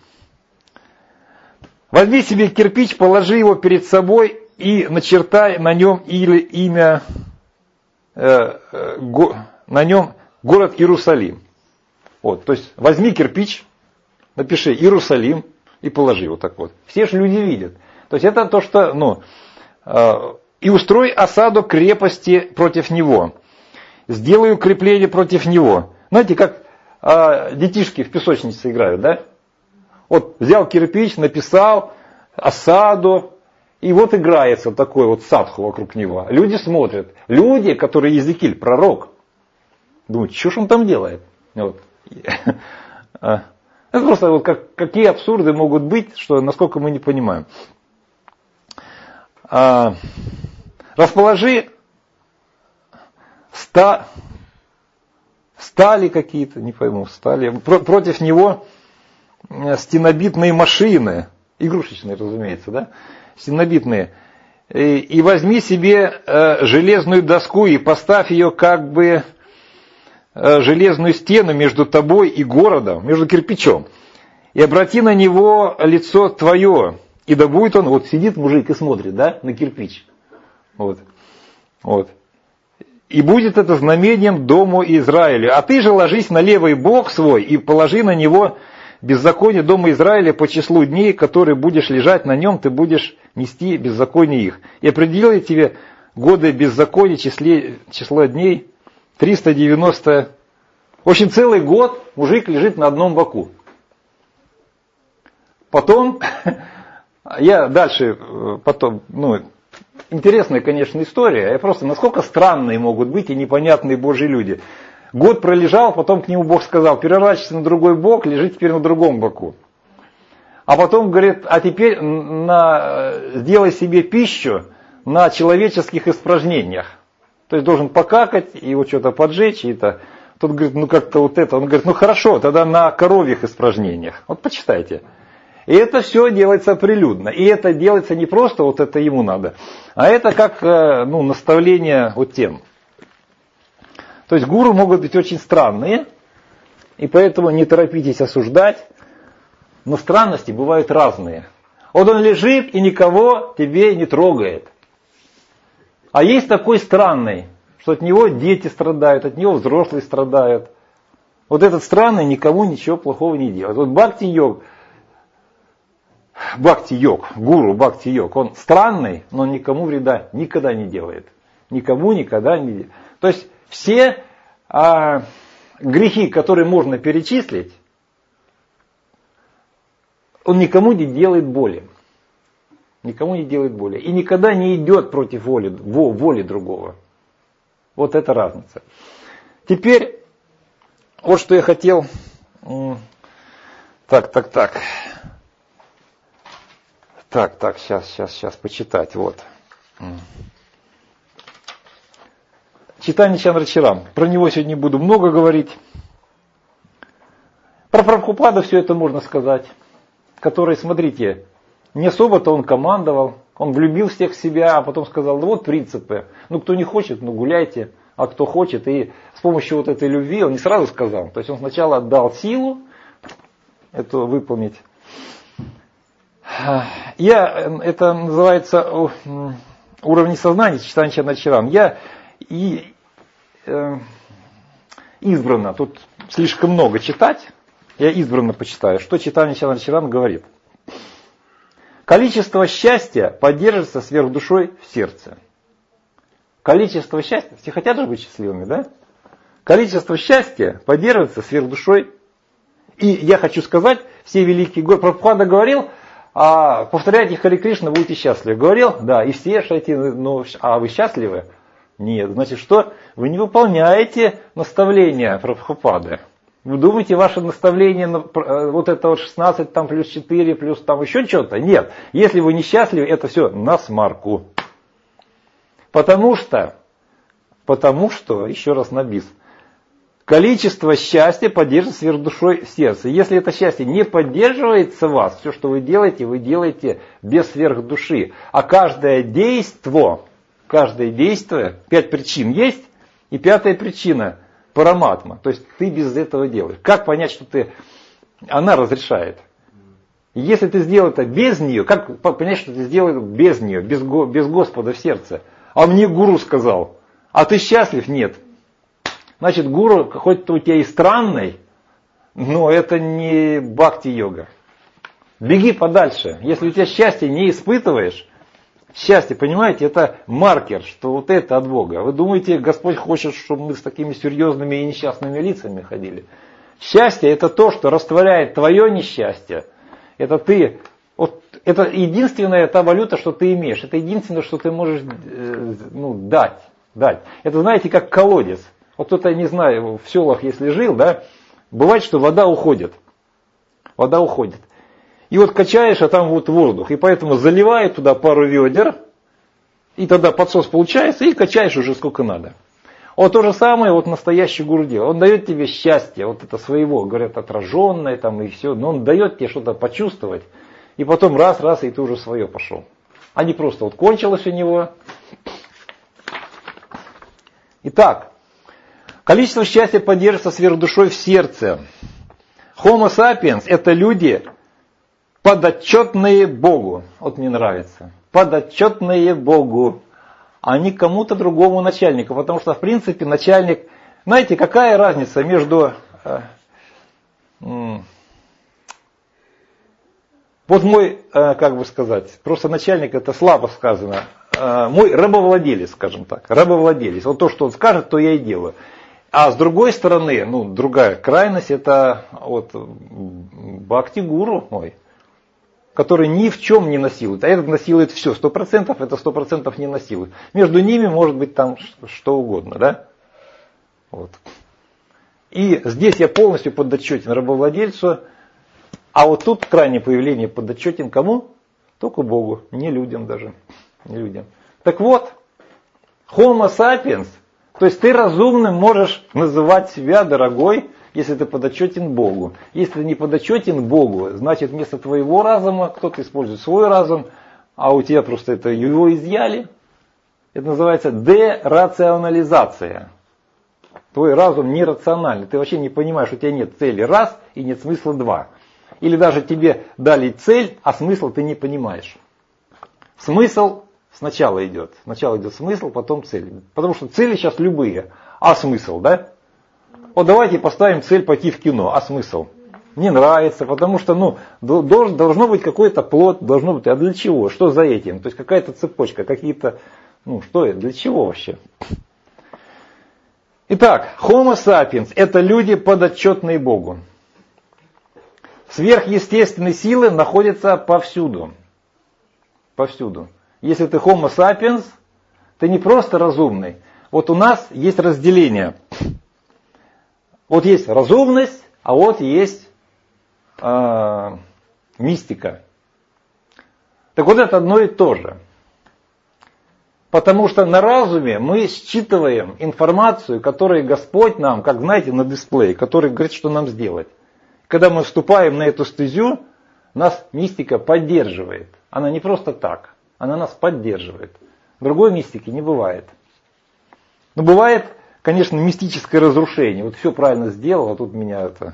A: Возьми себе кирпич, положи его перед собой и начертай на нем или имя, э, э, го, на нем город Иерусалим. Вот, то есть возьми кирпич, напиши Иерусалим и положи вот так вот. Все же люди видят. То есть это то, что, ну, э, и устрой осаду крепости против него. Сделай укрепление против него. Знаете, как э, детишки в песочнице играют, да? Вот взял кирпич, написал осаду, и вот играется такой вот садху вокруг него. Люди смотрят. Люди, которые Иезекииль, пророк, думают, что ж он там делает? Вот. Это просто вот как, какие абсурды могут быть, что насколько мы не понимаем. Расположи ста стали какие-то, не пойму, стали. Про- против него стенобитные машины, игрушечные, разумеется, да, стенобитные. И, и возьми себе э, железную доску и поставь ее как бы э, железную стену между тобой и городом, между кирпичом. И обрати на него лицо твое. И да будет он, вот сидит мужик и смотрит, да, на кирпич. Вот. Вот. И будет это знамением дому Израиля. А ты же ложись на левый бок свой и положи на него беззаконие дома Израиля по числу дней, которые будешь лежать на нем, ты будешь нести беззаконие их. И определил я тебе годы беззакония, числе, число дней триста девяносто. В общем, целый год мужик лежит на одном боку. Потом, я дальше, потом, ну, интересная, конечно, история. Просто насколько странные могут быть и непонятные Божьи люди. Год пролежал, потом к нему Бог сказал, переворачивайся на другой бок, лежи теперь на другом боку. А потом говорит, а теперь на, сделай себе пищу на человеческих испражнениях. То есть должен покакать и вот что-то поджечь. И это. Тот говорит, ну как-то вот это. Он говорит, ну хорошо, тогда на коровьих испражнениях. Вот почитайте. И это все делается прилюдно. И это делается не просто вот это ему надо, а это как ну, наставление вот тем. То есть гуру могут быть очень странные, и поэтому не торопитесь осуждать, но странности бывают разные. Вот он лежит и никого тебе не трогает. А есть такой странный, что от него дети страдают, от него взрослые страдают. Вот этот странный никому ничего плохого не делает. Вот бхакти-йог, бхакти-йог, гуру бхакти-йог, он странный, но он никому вреда никогда не делает. Никому никогда не делает. То есть все а, грехи, которые можно перечислить, он никому не делает боли. Никому не делает боли. И никогда не идет против воли, воли другого. Вот это разница. Теперь, вот что я хотел. Так, так, так. Так, так, сейчас, сейчас, сейчас почитать. Вот. Читание Чандрачарам. Про него сегодня не буду много говорить. Про Прабхупада все это можно сказать. Который, смотрите, не особо-то он командовал. Он влюбил всех в себя, а потом сказал, ну вот принципы. Ну кто не хочет, ну гуляйте. А кто хочет. И с помощью вот этой любви он не сразу сказал. То есть он сначала отдал силу это выполнить. Я, это называется уровень сознания, читание Чандрачарам. Я и э, избранно, тут слишком много читать, я избранно почитаю, что читание Чандрачарам говорит. Количество счастья поддерживается сверхдушой в сердце. Количество счастья, все хотят же быть счастливыми, да? Количество счастья поддерживается сверхдушой. И я хочу сказать, все великие гуру, Прабхупада говорил, а повторяйте Харе Кришна, будете счастливы. Говорил, да, и все шайти, ну, а вы счастливы? Нет, значит что? Вы не выполняете наставления Прабхупады. Вы думаете, ваше наставление, вот это вот шестнадцать, там плюс четыре, плюс там еще что-то? Нет, если вы несчастливы, это все на смарку. Потому что, потому что, еще раз на бис, количество счастья поддерживается сверхдушой сердца. Если это счастье не поддерживается в вас, все, что вы делаете, вы делаете без сверхдуши. А каждое действо, каждое действие, пять причин есть, и пятая причина – параматма. То есть ты без этого делаешь. Как понять, что ты, она разрешает? Если ты сделал это без нее, как понять, что ты сделал без нее, без, без Господа в сердце? А мне гуру сказал, а ты счастлив? Нет. Значит, гуру, хоть у тебя и странный, но это не бхакти-йога. Беги подальше. Если у тебя счастья не испытываешь, счастье, понимаете, это маркер, что вот это от Бога. Вы думаете, Господь хочет, чтобы мы с такими серьезными и несчастными лицами ходили? Счастье это то, что растворяет твое несчастье. Это ты, вот, это единственная та валюта, что ты имеешь. Это единственное, что ты можешь э, ну, дать, дать. Это, знаете, как колодец. Вот кто-то, не знаю, в селах, если жил, да, бывает, что вода уходит. Вода уходит. И вот качаешь, а там вот воздух. И поэтому заливай туда пару ведер, и тогда подсос получается, и качаешь уже сколько надо. Вот то же самое вот настоящий гуру делает. Он дает тебе счастье, вот это своего, говорят, отраженное там и все. Но он дает тебе что-то почувствовать. И потом раз-раз, и ты уже свое пошел. А не просто вот кончилось у него. Итак, количество счастья поддерживается сверхдушой в сердце. Homo sapiens это люди, подотчетные Богу. Вот мне нравится. Подотчетные Богу. А не кому-то другому начальнику. Потому что, в принципе, начальник... Знаете, какая разница между... Э, э, вот мой, э, как бы сказать, просто начальник, это слабо сказано. Э, мой рабовладелец, скажем так. Рабовладелец. Вот то, что он скажет, то я и делаю. А с другой стороны, ну, другая крайность, это вот бхакти-гуру мой, который ни в чем не насилует. А этот насилует все. Сто процентов это сто процентов не насилует. Между ними может быть там что угодно. Да? Вот. И здесь я полностью подотчетен рабовладельцу. А вот тут крайнее появление подотчетен кому? Только Богу. Не людям даже. Не людям. Так вот, Homo sapiens, то есть ты разумным можешь называть себя, дорогой, если ты подотчетен Богу. Если ты не подотчетен Богу, значит вместо твоего разума кто-то использует свой разум, а у тебя просто это его изъяли. Это называется дерационализация. Твой разум нерациональный. Ты вообще не понимаешь, у тебя нет цели раз и нет смысла два. Или даже тебе дали цель, а смысл ты не понимаешь. Смысл сначала идет. Сначала идет смысл, потом цель. Потому что цели сейчас любые. А смысл, да? Вот давайте поставим цель пойти в кино. А смысл? Не нравится, потому что ну, должен, должно быть какой-то плод, должно быть. А для чего? Что за этим? То есть какая-то цепочка, какие-то... Ну что это? Для чего вообще? Итак, Homo sapiens это люди, подотчетные Богу. Сверхъестественные силы находятся повсюду. Повсюду. Если ты Homo sapiens, ты не просто разумный. Вот у нас есть разделение. Вот есть разумность, а вот есть э, мистика. Так вот это одно и то же. Потому что на разуме мы считываем информацию, которую Господь нам, как знаете, на дисплее, который говорит, что нам сделать. Когда мы вступаем на эту стезю, нас мистика поддерживает. Она не просто так, она нас поддерживает. Другой мистики не бывает. Но бывает, конечно, мистическое разрушение. Вот все правильно сделал, а тут меня это...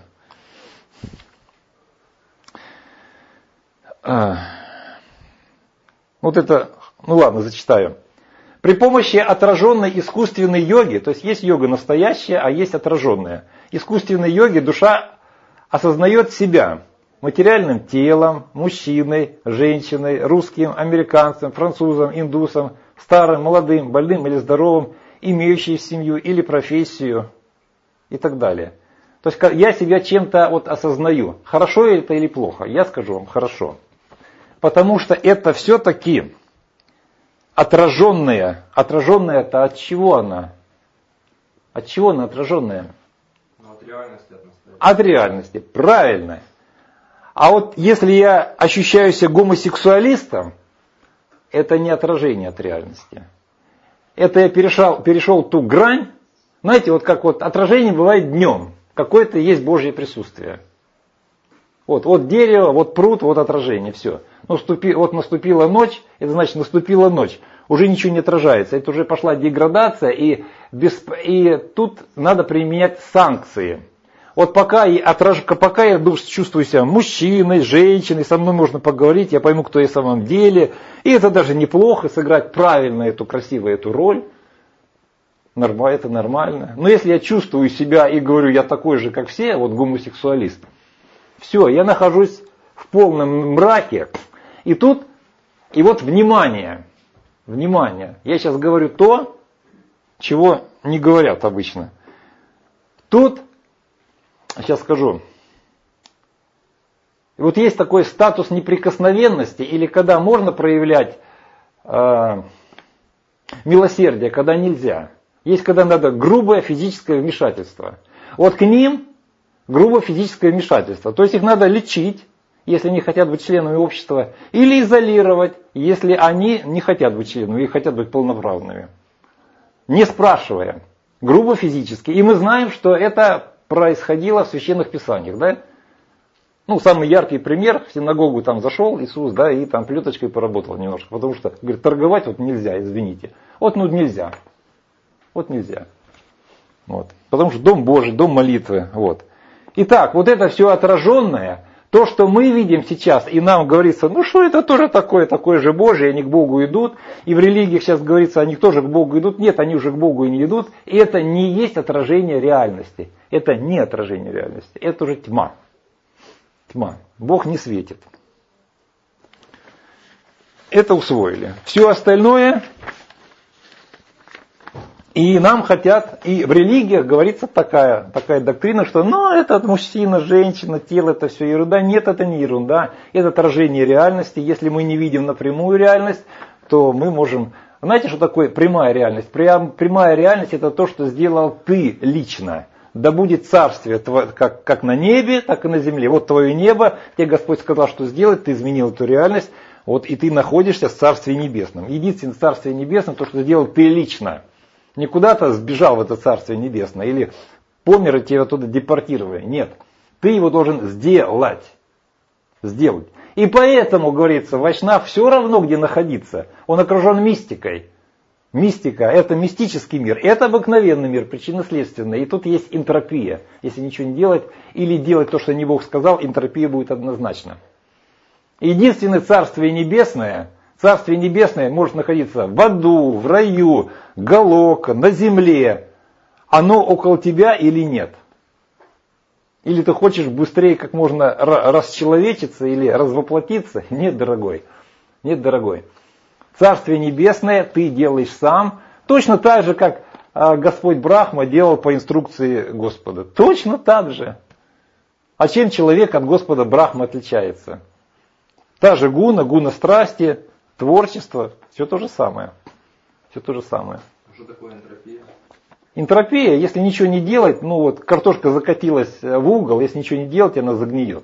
A: А... Вот это, ну ладно, зачитаю. При помощи отраженной искусственной йоги, то есть есть йога настоящая, а есть отраженная. Искусственной йоги душа осознает себя материальным телом, мужчиной, женщиной, русским, американцем, французом, индусом, старым, молодым, больным или здоровым, имеющим семью или профессию и так далее. То есть я себя чем-то вот осознаю. Хорошо это или плохо? Я скажу вам хорошо. Потому что это все-таки отраженная. Отраженная это от чего она? От чего она отраженная?
B: Ну, от реальности. От,
A: от реальности, правильно. А вот если я ощущаю себя гомосексуалистом, это не отражение от реальности. Это я перешел, перешел ту грань. Знаете, вот как вот отражение бывает днем. Какое-то есть Божье присутствие. Вот, вот дерево, вот пруд, вот отражение, все. Наступи, вот наступила ночь, это значит наступила ночь. Уже ничего не отражается. Это уже пошла деградация, и, без, и тут надо применять санкции. Вот пока я, отраж, пока я чувствую себя мужчиной, женщиной, со мной можно поговорить, я пойму, кто я в самом деле. И это даже неплохо, сыграть правильно эту красивую эту роль. Нормально, это нормально. Но если я чувствую себя и говорю, я такой же, как все, вот гомосексуалист, все, я нахожусь в полном мраке. И тут, и вот внимание, внимание, я сейчас говорю то, чего не говорят обычно. Тут, сейчас скажу, вот есть такой статус неприкосновенности, или когда можно проявлять э, милосердие, когда нельзя. Есть, когда надо грубое физическое вмешательство. Вот к ним грубое физическое вмешательство. То есть их надо лечить, если они хотят быть членами общества, или изолировать, если они не хотят быть членами и хотят быть полноправными. Не спрашивая. Грубо физически. И мы знаем, что это происходило в священных писаниях, да? Ну, самый яркий пример, в синагогу там зашел Иисус, да, и там плеточкой поработал немножко, потому что, говорит, торговать вот нельзя, извините. Вот, ну, нельзя. Вот нельзя. Вот. Потому что дом Божий, дом молитвы, вот. Итак, вот это все отраженное, то, что мы видим сейчас, и нам говорится, ну что это тоже такое, такое же Божие, они к Богу идут, и в религиях сейчас говорится, они тоже к Богу идут, нет, они уже к Богу и не идут, и это не есть отражение реальности, это не отражение реальности, это уже тьма. Тьма. Бог не светит. Это усвоили. Все остальное, и нам хотят, и в религиях говорится такая, такая доктрина, что ну это мужчина, женщина, тело, это все ерунда. Нет, это не ерунда, это отражение реальности. Если мы не видим напрямую реальность, то мы можем... Знаете, что такое прямая реальность? Прямая реальность это то, что сделал ты лично. Да будет царствие как, как на небе, так и на земле. Вот твое небо, тебе Господь сказал, что сделать, ты изменил эту реальность, вот, и ты находишься в Царстве Небесном. Единственное Царствие Небесное, то, что сделал ты лично. Не куда-то сбежал в это Царствие Небесное, или помер и тебя оттуда депортировали. Нет, ты его должен сделать. Сделать. И поэтому, говорится, Вайшнав все равно, где находиться. Он окружен мистикой. Мистика – это мистический мир, это обыкновенный мир, причинно-следственный. И тут есть энтропия. Если ничего не делать или делать то, что не Бог сказал, энтропия будет однозначно. Единственное Царствие Небесное, Царствие Небесное может находиться в аду, в раю, галока, на земле. Оно около тебя или нет? Или ты хочешь быстрее как можно расчеловечиться или развоплотиться? Нет, дорогой. Нет, дорогой. Царствие Небесное ты делаешь сам, точно так же, как Господь Брахма делал по инструкции Господа. Точно так же. А чем человек от Господа Брахма отличается? Та же гуна, гуна страсти, творчество, все то же самое. Все то же самое.
B: Что такое энтропия?
A: Энтропия, если ничего не делать, ну вот картошка закатилась в угол, если ничего не делать, она загниет.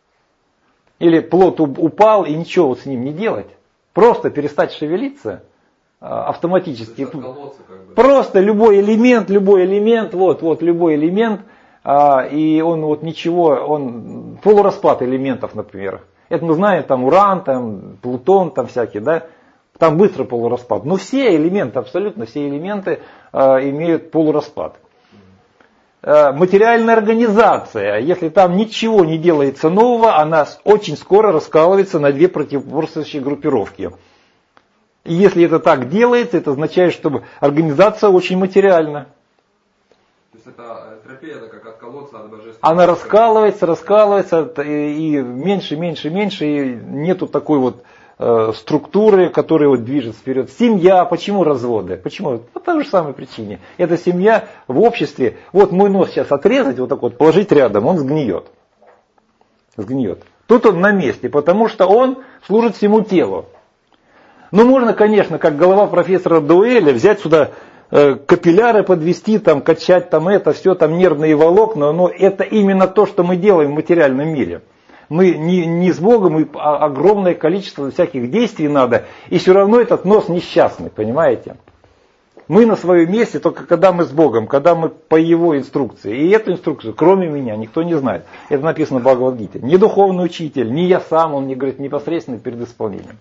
A: Или плод упал и ничего вот с ним не делать. Просто перестать шевелиться автоматически.
B: Колодца, как бы.
A: Просто любой элемент, любой элемент, вот, вот любой элемент, и он вот ничего, он полураспад элементов, например. Это мы знаем, там уран, там плутон, там всякие, да, там быстро полураспад. Но все элементы, абсолютно все элементы имеют полураспад. Материальная организация, если там ничего не делается нового, она очень скоро раскалывается на две противоборствующие группировки. И если это так делается, это означает, что организация очень материальна.
B: То есть это энтропия, это как от колодца, от божественного.
A: Она раскалывается, раскалывается, и меньше, меньше, меньше, и нету такой вот структуры, которые вот движется вперед. Семья, почему разводы? Почему? По той же самой причине. Эта семья в обществе, вот мой нос сейчас отрезать, вот так вот положить рядом, он сгниет. Сгниет. Тут он на месте, потому что он служит всему телу. Ну, можно, конечно, как голова профессора Дуэля, взять сюда э, капилляры подвести, там, качать там это, все, там нервные волокна, но это именно то, что мы делаем в материальном мире. Мы не, не с Богом, и огромное количество всяких действий надо, и все равно этот нос несчастный, понимаете? Мы на своем месте только когда мы с Богом, когда мы по Его инструкции. И эту инструкцию, кроме меня, никто не знает. Это написано в Бхагавад-гите. Ни духовный учитель, ни я сам, он мне говорит непосредственно перед исполнением.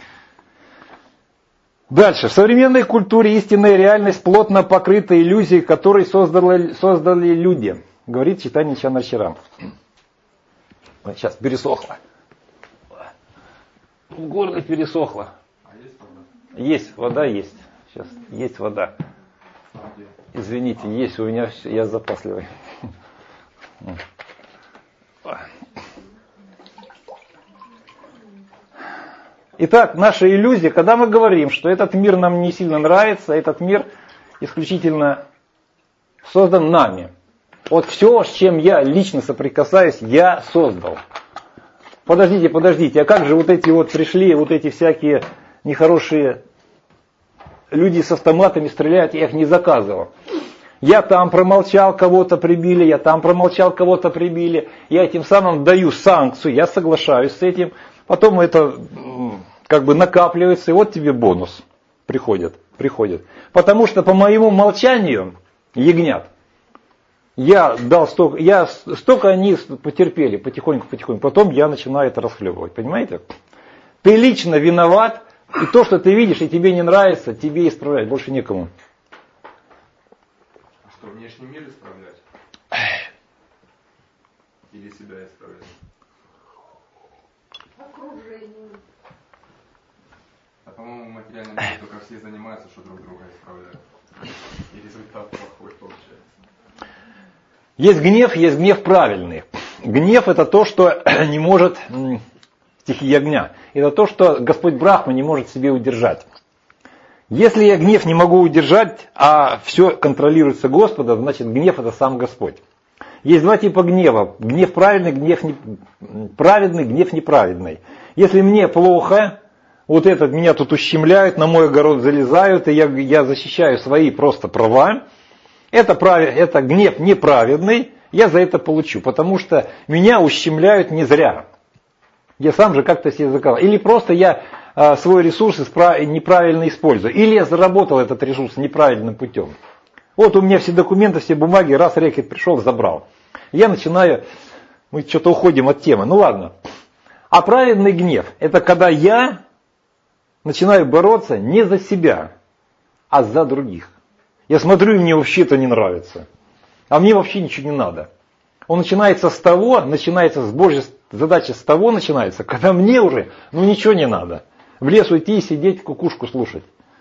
A: Дальше. В современной культуре истинная реальность плотно покрыта иллюзией, которую создали, создали люди, говорит Чайтанья Чандрашарам. Сейчас пересохло. В горле пересохло.
B: А есть вода?
A: Есть, вода есть. Сейчас есть вода. Извините, есть у меня, я запасливый. Итак, наша иллюзия, когда мы говорим, что этот мир нам не сильно нравится, этот мир исключительно создан нами. Вот все, с чем я лично соприкасаюсь, я создал. Подождите, подождите, а как же вот эти вот пришли, вот эти всякие нехорошие люди с автоматами стреляют, я их не заказывал. Я там промолчал, кого-то прибили, я там промолчал, кого-то прибили. Я этим самым даю санкцию, я соглашаюсь с этим. Потом это как бы накапливается, и вот тебе бонус приходит, приходит. Потому что по моему молчанию ягнят. Я дал столько, я, столько они потерпели, потихоньку-потихоньку. Потом я начинаю это расхлебывать, понимаете? Ты лично виноват, и то, что ты видишь, и тебе не нравится, тебе исправлять больше некому.
B: А что, внешний мир исправлять? Или себя исправлять?
C: Окружение.
B: А по-моему, в материальном мире только все занимаются, что друг друга исправляют. И результат плохой получается.
A: Есть гнев, есть гнев правильный. Гнев это то, что не может стихия огня. Это то, что Господь Брахма не может себе удержать. Если я гнев не могу удержать, а все контролируется Господом, значит гнев это сам Господь. Есть два типа гнева. Гнев правильный, гнев не... праведный, гнев неправедный. Если мне плохо, вот этот меня тут ущемляют, на мой огород залезают, и я, я защищаю свои просто права, это, прав... это гнев неправедный, я за это получу, потому что меня ущемляют не зря. Я сам же как-то себе заказал. Или просто я а, свой ресурс исправ... неправильно использую. Или я заработал этот ресурс неправильным путем. Вот у меня все документы, все бумаги, раз рэкет пришел, забрал. Я начинаю, мы что-то уходим от темы, ну ладно. А праведный гнев, это когда я начинаю бороться не за себя, а за других. Я смотрю, и мне вообще это не нравится. А мне вообще ничего не надо. Он начинается с того, начинается с Божьей задачи с того начинается, когда мне уже ну ничего не надо. В лес уйти и сидеть, кукушку слушать.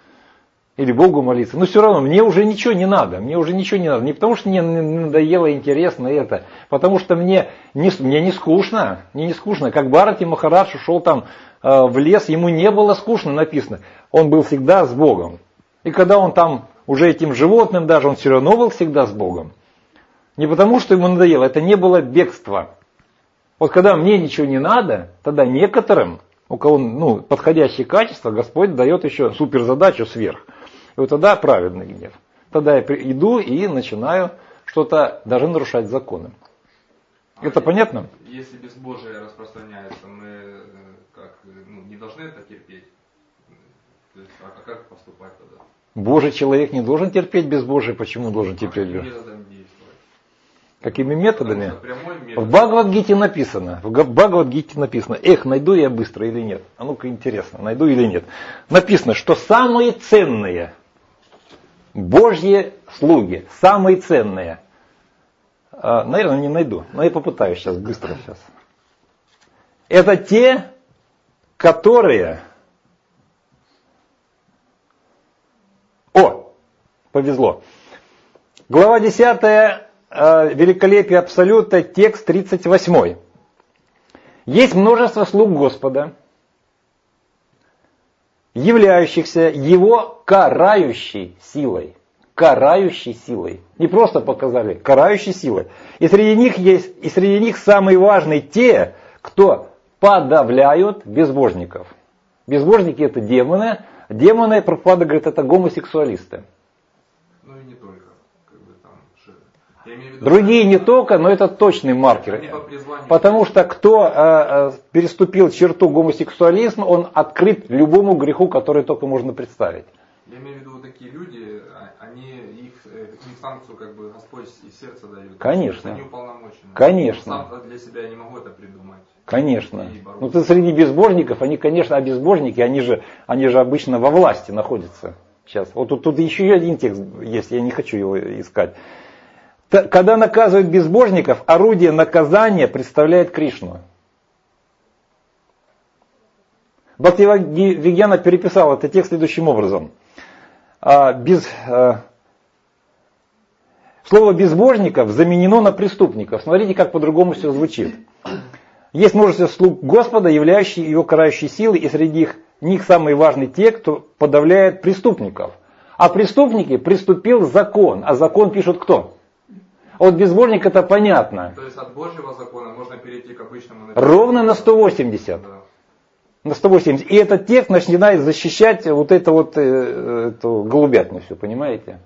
A: Или Богу молиться. Но все равно мне уже ничего не надо. Мне уже ничего не надо. Не потому что мне надоело, интересно это. Потому что мне не, мне не скучно. Мне не скучно. Как Бхарати Махарадж ушел там э, в лес, ему не было скучно, написано. Он был всегда с Богом. И когда он там уже этим животным даже, он все равно был всегда с Богом. Не потому что ему надоело. Это не было бегство. Вот когда мне ничего не надо, тогда некоторым, у кого ну, подходящие качества, Господь дает еще суперзадачу сверх. И вот тогда праведный гнев. Тогда я иду и начинаю что-то даже нарушать законы.
B: А
A: это
B: если,
A: понятно?
B: Если безбожие распространяется, мы как, ну, не должны это терпеть? То есть, а как поступать тогда?
A: Божий человек не должен терпеть безбожие. Почему должен терпеть?
B: Какими методами действовать?
A: Какими методами?
B: Метод.
A: В Бхагавад-гите написано. В Бхагавад-гите написано. Эх, найду я быстро или нет? А ну-ка интересно, найду или нет? Написано, что самые ценные Божьи слуги, самые ценные. А, наверное, не найду, но я попытаюсь сейчас, быстро сейчас. Это те, которые... О, повезло. Глава десятая, великолепие абсолюта, текст тридцать восемь. Есть множество слуг Господа, являющихся Его карающей силой. Карающей силой. Не просто показали, карающей силой. И среди них есть, и среди них самые важные те, кто подавляют безбожников. Безбожники это демоны. Демоны, Прабхупада говорит, это гомосексуалисты.
B: Ну и не только. Как бы там, я имею в виду,
A: Другие не только, но это точный маркер. По Потому что кто э, переступил черту гомосексуализма, он открыт любому греху, который только можно представить.
B: Я имею в виду, вот такие люди, они их, им санкцию как бы Господь из сердца дает.
A: Конечно.
B: Они уполномочены.
A: Конечно.
B: Сам для себя я не могу это придумать.
A: Конечно. Ну ты среди безбожников, они, конечно, а безбожники, они же, они же обычно во власти находятся. Сейчас. Вот тут, тут еще один текст есть, я не хочу его искать. Когда наказывают безбожников, орудие наказания представляет Кришну. Бхактивигьяна переписал этот текст следующим образом. Без, слово безбожников заменено на преступников. Смотрите, как по-другому все звучит. Есть множество слуг Господа, являющие Его карающей силой, и среди них самые важные те, кто подавляет преступников. А преступники приступил закон. А закон пишут кто? Вот безбожник это понятно.
B: То есть от Божьего закона можно перейти к обычному написанию.
A: Ровно на сто восемьдесят. Да. На сто восемьдесят. И этот текст начинает защищать вот это вот, э, эту голубятню всю, понимаете?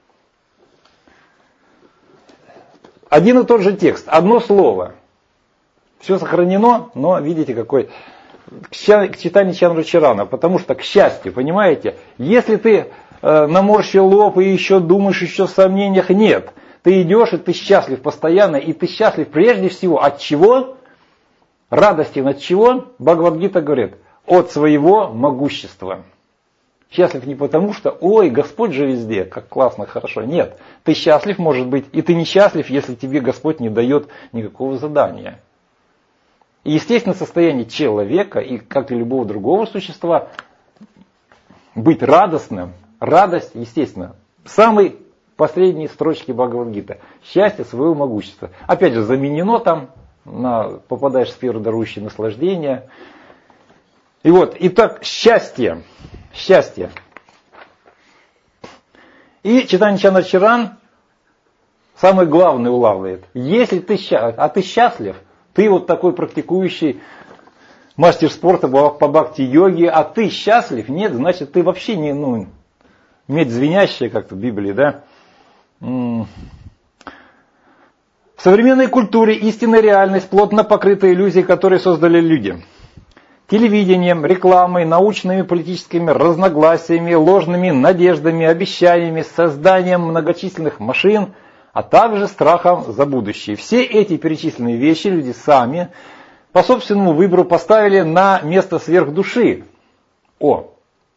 A: Один и тот же текст, одно слово. Все сохранено, но видите какой... К читанию Чандрачарана, потому что, к счастью, понимаете, если ты э, наморщил лоб и еще думаешь, еще в сомнениях. Нет. Ты идешь, и ты счастлив постоянно, и ты счастлив прежде всего от чего? Радостен от чего? Бхагавад-гита говорит, от своего могущества. Счастлив не потому, что, ой, Господь же везде, как классно, хорошо. Нет, ты счастлив, может быть, и ты несчастлив, если тебе Господь не дает никакого задания. И естественное состояние человека, и как и любого другого существа, быть радостным, радость, естественно, самый последние строчки Бхагавад-гиты. Счастье своего могущества. Опять же, заменено там, на, попадаешь в сферу, дарующей наслаждения. И вот, итак, счастье. Счастье. И Чайтанья Чаритамрит самое главное улавливает. Если ты счастлив, а ты счастлив, ты вот такой практикующий мастер спорта по бхакти-йоге, а ты счастлив, нет, значит ты вообще не, ну, медь звенящая, как-то в Библии, да. В современной культуре истинная реальность плотно покрыта иллюзией, которые создали люди. Телевидением, рекламой, научными, политическими разногласиями, ложными надеждами, обещаниями, созданием многочисленных машин, а также страхом за будущее. Все эти перечисленные вещи люди сами по собственному выбору поставили на место сверхдуши. О!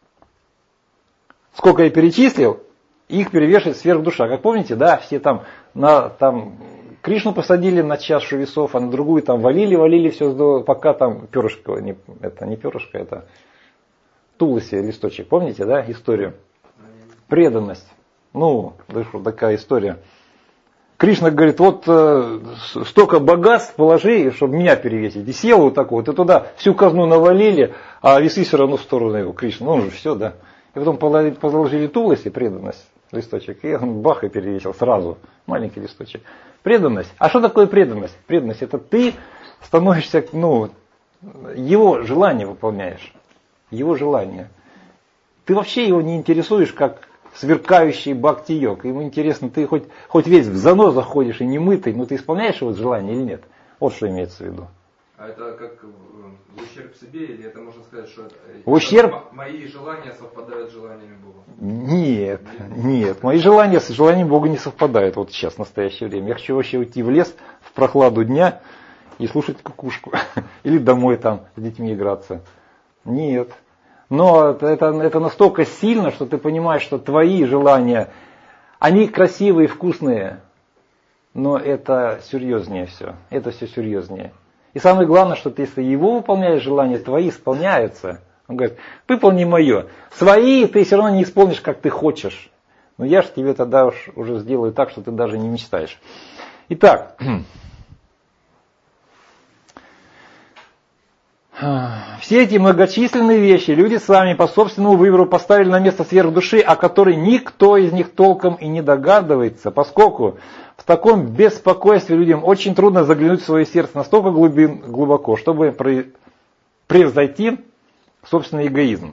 A: Сколько я перечислил, их перевешивает сверхдуша. Как помните, да, все там, на, там Кришну посадили на чашу весов, а на другую там валили, валили все, пока там перышко, не, это не перышко, это тулоси, листочек. Помните, да, историю? Преданность. Ну, такая история. Кришна говорит, вот э, столько богатств положи, чтобы меня перевесить. И сел вот так вот, и туда всю казну навалили, а весы все равно в сторону его. Кришна, ну он же все, да. И потом положили тулоси, преданность, листочек, и он бах и перевесил сразу. Маленький листочек. Преданность. А что такое преданность? Преданность — это ты становишься, ну, его желание выполняешь. Его желание. Ты вообще его не интересуешь, как сверкающий бхакти-йог. Ему интересно, ты хоть, хоть весь в занозах ходишь и не мытый, но ты исполняешь его желание или нет? Вот что имеется в виду.
B: А это как в ущерб себе, или это можно сказать, что это,
A: в ущерб...
B: мои желания совпадают с желаниями Бога?
A: Нет, нет, мои желания с желанием Бога не совпадают вот сейчас, в настоящее время. Я хочу вообще уйти в лес в прохладу дня и слушать кукушку. Или домой там с детьми играться. Нет. Но это, это, это настолько сильно, что ты понимаешь, что твои желания, они красивые, вкусные, но это серьезнее все. Это все серьезнее. И самое главное, что ты, если его выполняешь желания, твои исполняются. Он говорит, выполни мое. Свои ты все равно не исполнишь, как ты хочешь. Но я же тебе тогда уж уже сделаю так, что ты даже не мечтаешь. Итак, все эти многочисленные вещи люди сами по собственному выбору поставили на место сверхдуши, о которой никто из них толком и не догадывается, поскольку в таком беспокойстве людям очень трудно заглянуть в свое сердце настолько глубин, глубоко, чтобы превзойти собственный эгоизм.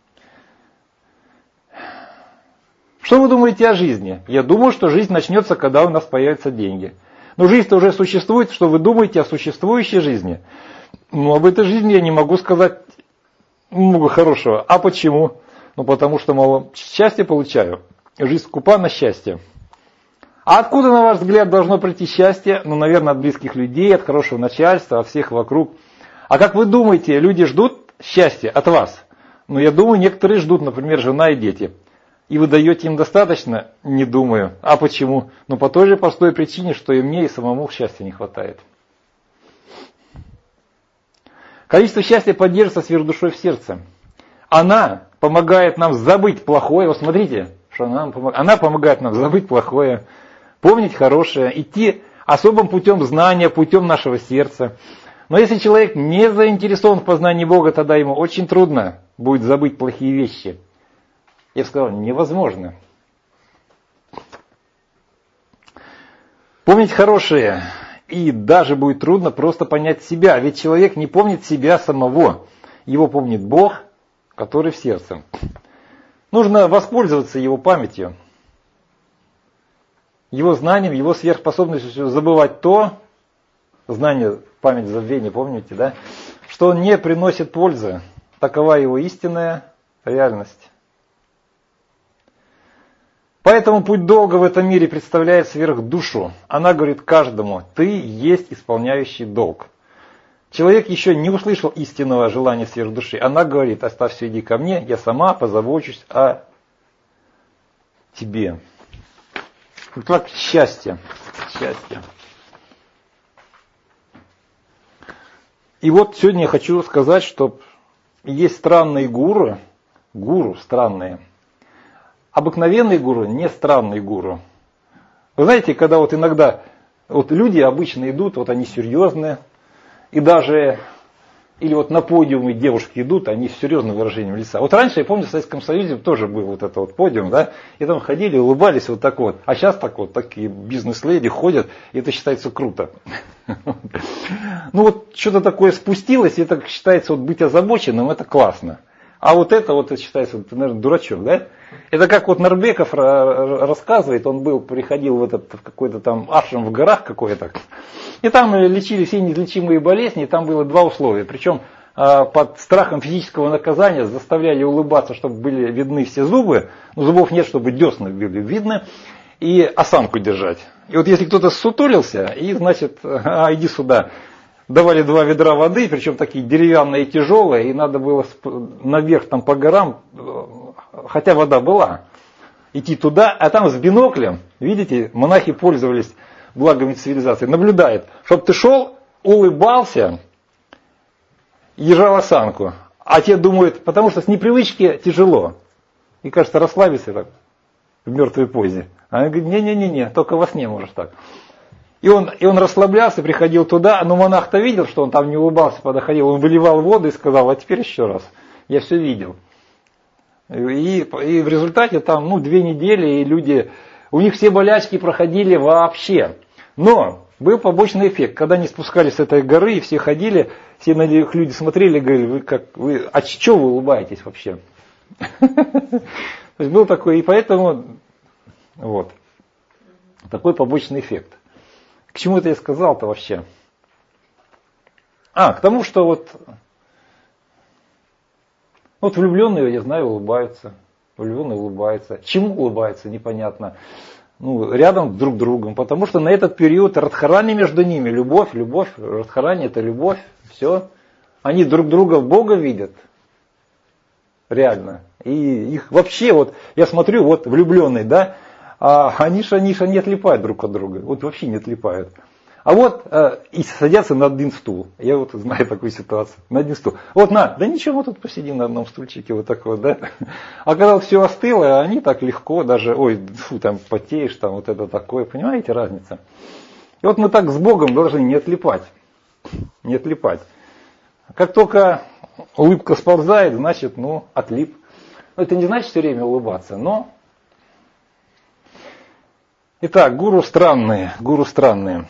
A: Что вы думаете о жизни? Я думаю, что жизнь начнется, когда у нас появятся деньги. Но жизнь-то уже существует. Что вы думаете о существующей жизни? Ну, об этой жизни я не могу сказать много хорошего. А почему? Ну, потому что, мало, счастье получаю. Жизнь скупа на счастье. А откуда, на ваш взгляд, должно прийти счастье? Ну, наверное, от близких людей, от хорошего начальства, от всех вокруг. А как вы думаете, люди ждут счастья от вас? Ну, я думаю, некоторые ждут, например, жена и дети. И вы даете им достаточно? Не думаю. А почему? Ну, по той же простой причине, что и мне, и самому счастья не хватает. Количество счастья поддерживается сверхдушой в сердце. Она помогает нам забыть плохое. Вот смотрите, что она нам помогает. Она помогает нам забыть плохое, помнить хорошее, идти особым путем знания, путем нашего сердца. Но если человек не заинтересован в познании Бога, тогда ему очень трудно будет забыть плохие вещи. Я бы сказал, невозможно. Помнить хорошее. И даже будет трудно просто понять себя. Ведь человек не помнит себя самого. Его помнит Бог, который в сердце. Нужно воспользоваться его памятью. Его знанием, его сверхспособностью забывать то, знание, память, забвение, помните, да? Что он не приносит пользы. Такова его истинная реальность. Поэтому путь долга в этом мире представляет сверхдушу. Она говорит каждому: ты есть исполняющий долг. Человек еще не услышал истинного желания сверхдуши. Она говорит: оставь все, иди ко мне, я сама позабочусь о тебе. Как счастье. Счастье. И вот сегодня я хочу сказать, что есть странные гуру, гуру странные. Обыкновенные гуру, не странные гуру. Вы знаете, когда вот иногда вот люди обычно идут, вот они серьезные, и даже, или вот на подиуме девушки идут, они с серьезным выражением лица. Вот раньше, я помню, в Советском Союзе тоже был вот это вот подиум, да, и там ходили, улыбались вот так вот. А сейчас так вот, такие бизнес-леди ходят, и это считается круто. Ну вот что-то такое спустилось, и это считается вот быть озабоченным, это классно. А вот это вот это считается, ты, наверное, дурачок, да? Это как вот Нарбеков рассказывает, он был, приходил в этот в какой-то там ашрам в горах какой-то, и там лечили все неизлечимые болезни, и там было два условия. Причем под страхом физического наказания заставляли улыбаться, чтобы были видны все зубы, но зубов нет, чтобы десны были видны, и осанку держать. И вот если кто-то ссутулился, и значит, а, иди сюда. Давали два ведра воды, причем такие деревянные и тяжелые, и надо было наверх там по горам, хотя вода была, идти туда, а там с биноклем, видите, монахи пользовались благами цивилизации, наблюдает, чтобы ты шел, улыбался и держал осанку. А те думают, потому что с непривычки тяжело. И кажется, расслабиться так в мертвой позе. А он говорит: не-не-не, только во сне можешь так. И он, и он расслаблялся, приходил туда, но монах-то видел, что он там не улыбался, подходил, он выливал воду и сказал: а теперь еще раз, я все видел. И, и в результате там ну, две недели, и люди, у них все болячки проходили вообще. Но был побочный эффект, когда они спускались с этой горы, и все ходили, все на них люди смотрели и говорили: вы как, вы, а что вы улыбаетесь вообще? То есть был такой, и поэтому вот, такой побочный эффект. К чему это я сказал-то вообще? А, к тому, что вот, вот влюбленные, я знаю, улыбаются. Влюбленные улыбаются. Чему улыбаются, непонятно. Ну, рядом друг с другом. Потому что на этот период Радхарани между ними. Любовь, любовь. Радхарани это любовь. Все. Они друг друга в Бога видят. Реально. И их вообще, вот, я смотрю, вот влюбленные, да, а они же они, не отлипают друг от друга. Вот вообще не отлипают. А вот э, и садятся на один стул. Я вот знаю такую ситуацию. На один стул. Вот на, да ничего, мы тут посидим на одном стульчике, вот так вот, да. А когда все остыло, они так легко даже, ой, фу, там потеешь, там вот это такое. Понимаете разница? И вот мы так с Богом должны не отлипать. Не отлипать. Как только улыбка сползает, значит, ну, отлип. Но это не значит все время улыбаться, но... Итак, гуру странные, гуру странные.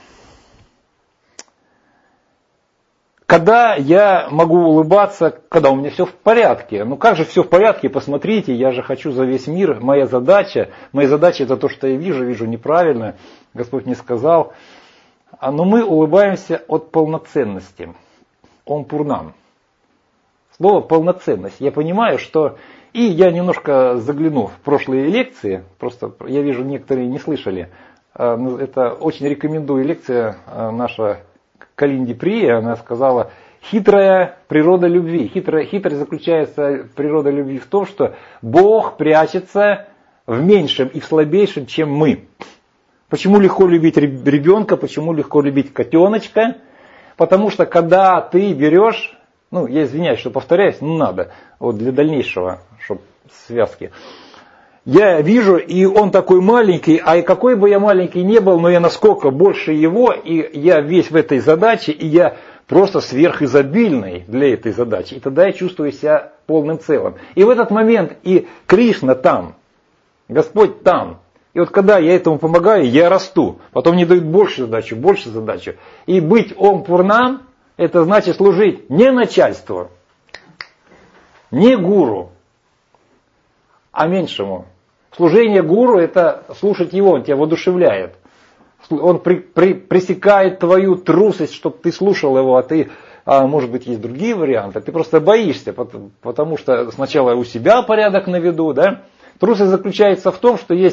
A: Когда я могу улыбаться, когда у меня все в порядке? Ну как же все в порядке? Посмотрите, я же хочу за весь мир. Моя задача, моя задача это то, что я вижу, вижу неправильно. Господь мне сказал. Но мы улыбаемся от полноценности. Ом Пурнам. Слово полноценность. Я понимаю, что... И я немножко загляну в прошлые лекции, просто я вижу, некоторые не слышали. Это очень рекомендую лекция наша Калинди Прия, она сказала: хитрая природа любви. Хитрая, хитрость заключается, природа любви в том, что Бог прячется в меньшем и в слабейшем, чем мы. Почему легко любить ребенка, почему легко любить котеночка? Потому что когда ты берешь... Ну, я извиняюсь, что повторяюсь, но надо, вот для дальнейшего, чтобы связки. Я вижу, и он такой маленький, а и какой бы я маленький не был, но я насколько больше его, и я весь в этой задаче, и я просто сверхизобильный для этой задачи. И тогда я чувствую себя полным целым. И в этот момент и Кришна там, Господь там. И вот когда я этому помогаю, я расту. Потом мне дают больше задачу, больше задачу. И быть Ом Пурнам, это значит служить не начальству, не гуру, а меньшему. Служение гуру это слушать его, он тебя воодушевляет. Он при, при, пресекает твою трусость, чтобы ты слушал его, а ты, а, может быть, есть другие варианты. Ты просто боишься, потому, потому что сначала у себя порядок наведу, да? Трусость заключается в том, что есть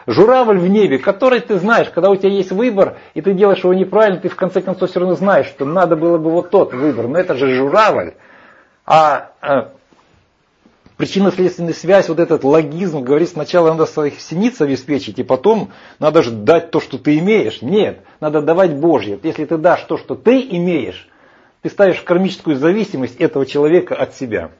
A: Журавль в небе, который ты знаешь, когда у тебя есть выбор, и ты делаешь его неправильно, ты в конце концов все равно знаешь, что надо было бы вот тот выбор. Но это же журавль. А, а причинно-следственная связь, вот этот логизм, говорит, сначала надо своих синиц обеспечить, и потом надо же дать то, что ты имеешь. Нет, надо давать Божье. Если ты дашь то, что ты имеешь, ты ставишь кармическую зависимость этого человека от себя.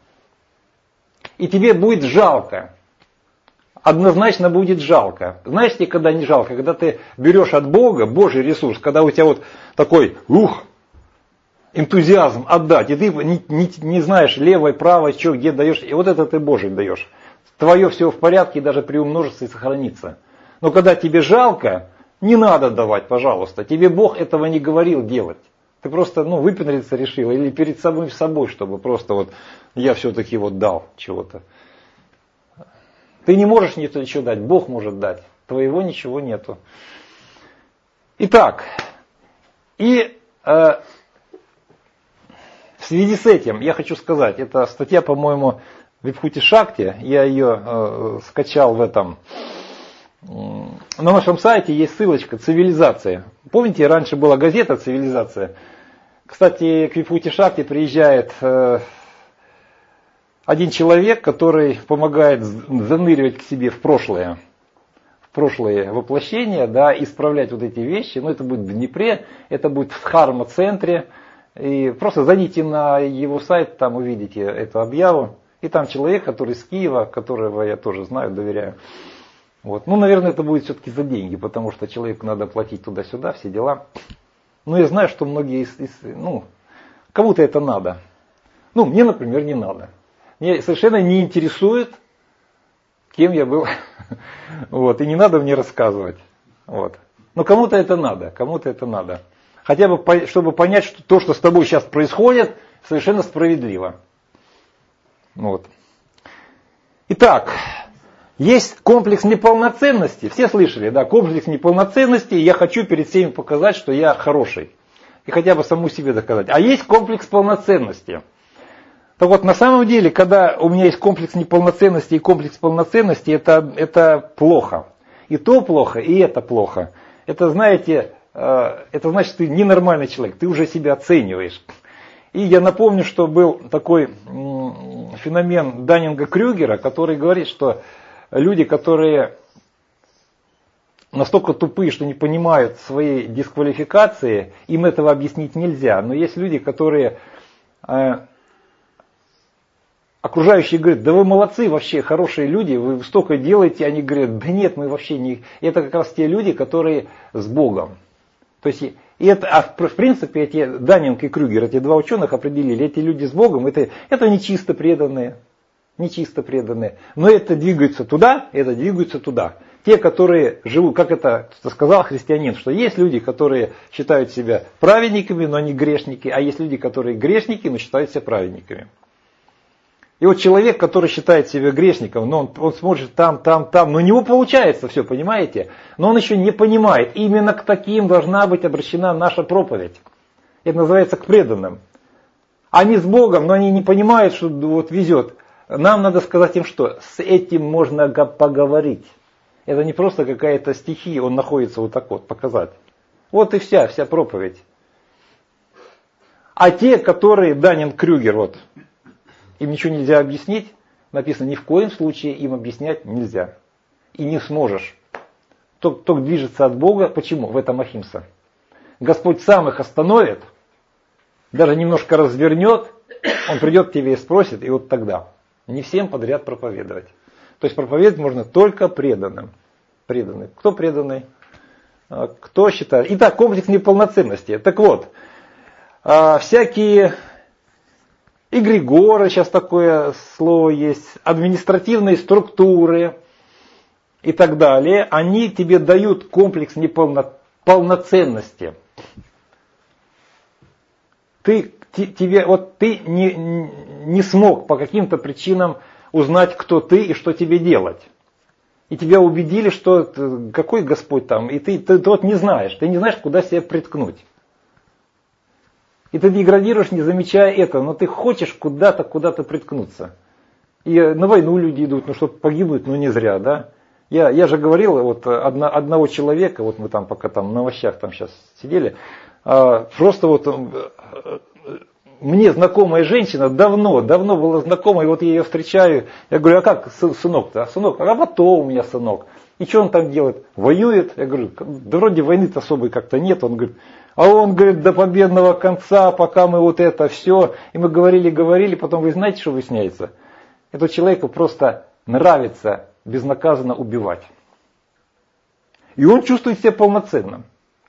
A: И тебе будет жалко. Однозначно будет жалко. Знаете, когда не жалко? Когда ты берешь от Бога Божий ресурс, когда у тебя вот такой, ух, энтузиазм отдать, и ты не, не, не знаешь левой, правой, что, где даешь, и вот это ты Божий даешь. Твое все в порядке, и даже приумножится и сохранится. Но когда тебе жалко, не надо давать, пожалуйста. Тебе Бог этого не говорил делать. Ты просто, ну, выпендриться решил, или перед собой собой, чтобы просто вот, я все-таки вот дал чего-то. Ты не можешь ничего дать, Бог может дать. Твоего ничего нету. Итак, и э, в связи с этим я хочу сказать, это статья, по-моему, в Вибхути Шакти, я ее э, скачал в этом, э, на нашем сайте есть ссылочка «Цивилизация». Помните, раньше была газета «Цивилизация». Кстати, к Вибхути Шакти приезжает э, один человек, который помогает заныривать к себе в прошлое, в прошлое воплощение, да, исправлять вот эти вещи. Но это будет в Днепре, это будет в Дхарма-центре. И просто зайдите на его сайт, там увидите эту объяву. И там человек, который из Киева, которого я тоже знаю, доверяю. Вот. Ну, наверное, это будет все-таки за деньги, потому что человеку надо платить туда-сюда, все дела. Но я знаю, что многие из, из ну, кому-то это надо. Ну, мне, например, не надо. Меня совершенно не интересует, кем я был. Вот. И не надо мне рассказывать. Вот. Но кому-то это надо, кому-то это надо. Хотя бы, чтобы понять, что то, что с тобой сейчас происходит, совершенно справедливо. Вот. Итак, есть комплекс неполноценности. Все слышали, да, комплекс неполноценности. Я хочу перед всеми показать, что я хороший. И хотя бы саму себе доказать. А есть комплекс полноценности. Так вот, на самом деле, когда у меня есть комплекс неполноценности и комплекс полноценности, это, это плохо. И то плохо, и это плохо. Это, знаете, это значит, ты ненормальный человек, ты уже себя оцениваешь. И я напомню, что был такой феномен Даннинга-Крюгера, который говорит, что люди, которые настолько тупые, что не понимают своей дисквалификации, им этого объяснить нельзя. Но есть люди, которые... Окружающие говорят, да вы молодцы, вообще хорошие люди, вы столько делаете, они говорят, да нет, мы вообще не... Это как раз те люди, которые с Богом. То есть, и это, а в принципе, эти Даннинг и Крюгер, эти два ученых определили, эти люди с Богом, это, это не чисто преданные, не чисто преданные, но это двигаются туда, это двигаются туда. Те, которые живут, как это сказал христианин, что есть люди, которые считают себя праведниками, но они грешники, а есть люди, которые грешники, но считают себя праведниками. И вот человек, который считает себя грешником, но он, он смотрит там, там, там, но у него получается все, понимаете? Но он еще не понимает. Именно к таким должна быть обращена наша проповедь. Это называется к преданным. Они с Богом, но они не понимают, что вот везет. Нам надо сказать им, что с этим можно поговорить. Это не просто какая-то стихия, он находится вот так вот, показать. Вот и вся, вся проповедь. А те, которые Даннинг-Крюгер, вот, им ничего нельзя объяснить, написано, ни в коем случае им объяснять нельзя. И не сможешь. Тот, кто движется от Бога, почему? В этом ахимса. Господь сам их остановит, даже немножко развернет, он придет к тебе и спросит, и вот тогда. Не всем подряд проповедовать. То есть проповедовать можно только преданным. Преданный. Кто преданный? Кто считает? Итак, комплекс неполноценности. Так вот, всякие... эгрегоры, сейчас такое слово есть, административные структуры и так далее, они тебе дают комплекс неполноценности. Ты, тебе, вот ты не, не смог по каким-то причинам узнать, кто ты и что тебе делать. И тебя убедили, что какой Господь там, и ты, ты, ты вот не знаешь, ты не знаешь, куда себя приткнуть. И ты деградируешь, не замечая этого, но ты хочешь куда-то, куда-то приткнуться. И на войну люди идут, ну чтобы погибнуть, но не зря, да? Я, я же говорил, вот одна, одного человека, вот мы там пока там на овощах там сейчас сидели, просто вот мне знакомая женщина, давно, давно была знакома, и вот я ее встречаю, я говорю, а как сынок-то? А сынок, а вот то у меня сынок. И что он там делает? Воюет? Я говорю, да вроде войны-то особой как-то нет. Он говорит, а он говорит, до победного конца, пока мы вот это все. И мы говорили, говорили, потом вы знаете, что выясняется? Этому человеку просто нравится безнаказанно убивать. И он чувствует себя полноценным.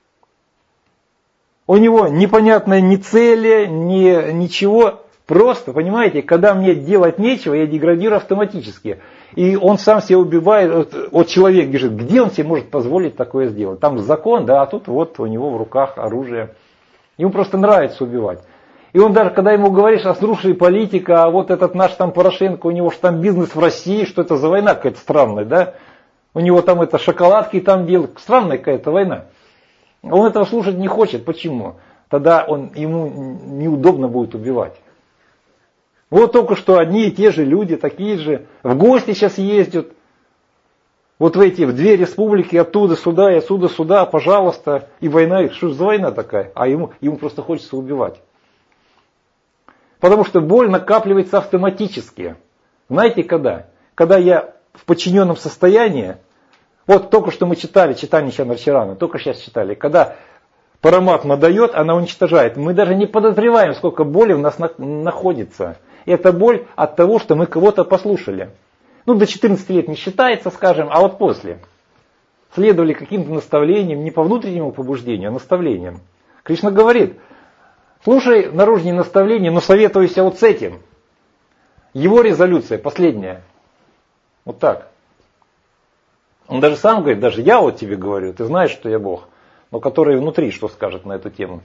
A: У него непонятной ни цели, ни ничего. Просто, понимаете, когда мне делать нечего, я деградирую автоматически. И он сам себя убивает. Вот, вот человек бежит, где он себе может позволить такое сделать? Там закон, да, а тут вот у него в руках оружие. Ему просто нравится убивать. И он даже, когда ему говоришь, а слушай, политика, а вот этот наш там Порошенко, у него же там бизнес в России, что это за война какая-то странная, да? У него там это шоколадки там делают, странная какая-то война. Он этого слушать не хочет. Почему? Тогда он, ему неудобно будет убивать. Вот только что одни и те же люди, такие же, в гости сейчас ездят. Вот в эти, в две республики, оттуда сюда и отсюда сюда, пожалуйста. И война, что же за война такая? А ему, ему просто хочется убивать. Потому что боль накапливается автоматически. Знаете когда? Когда я в подчиненном состоянии, вот только что мы читали, читание Чандрачарана, только сейчас читали, когда параматма дает, она уничтожает. Мы даже не подозреваем, сколько боли в нас на, находится. И это боль от того, что мы кого-то послушали. Ну, до четырнадцати лет не считается, скажем, а вот после. Следовали каким-то наставлениям, не по внутреннему побуждению, а наставлениям. Кришна говорит, слушай наружные наставления, но советуйся вот с этим. Его резолюция последняя. Вот так. Он даже сам говорит, даже я вот тебе говорю, ты знаешь, что я Бог, но который внутри что скажет на эту тему.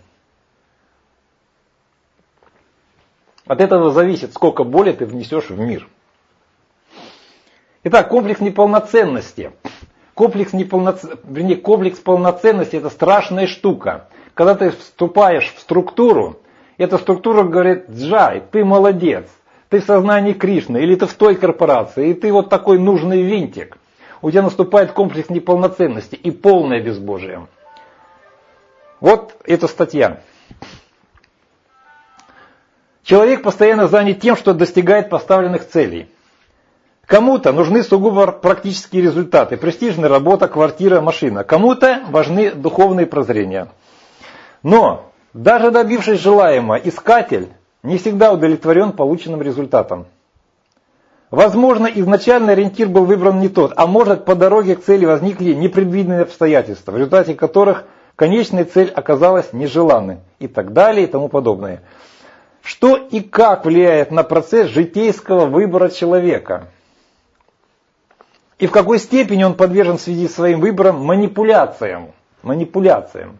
A: От этого зависит, сколько боли ты внесешь в мир. Итак, комплекс неполноценности. Комплекс, неполноц... Вернее, комплекс полноценности – это страшная штука. Когда ты вступаешь в структуру, эта структура говорит, Джай, ты молодец, ты в сознании Кришны, или ты в той корпорации, и ты вот такой нужный винтик. У тебя наступает комплекс неполноценности и полное безбожие. Вот эта статья. Человек постоянно занят тем, что достигает поставленных целей. Кому-то нужны сугубо практические результаты, престижная работа, квартира, машина. Кому-то важны духовные прозрения. Но даже добившись желаемого, искатель не всегда удовлетворен полученным результатом. Возможно, изначально ориентир был выбран не тот, а может по дороге к цели возникли непредвиденные обстоятельства, в результате которых конечная цель оказалась нежеланной и так далее и тому подобное. Что и как влияет на процесс житейского выбора человека? И в какой степени он подвержен в связи с своим выбором манипуляциям? Манипуляциям.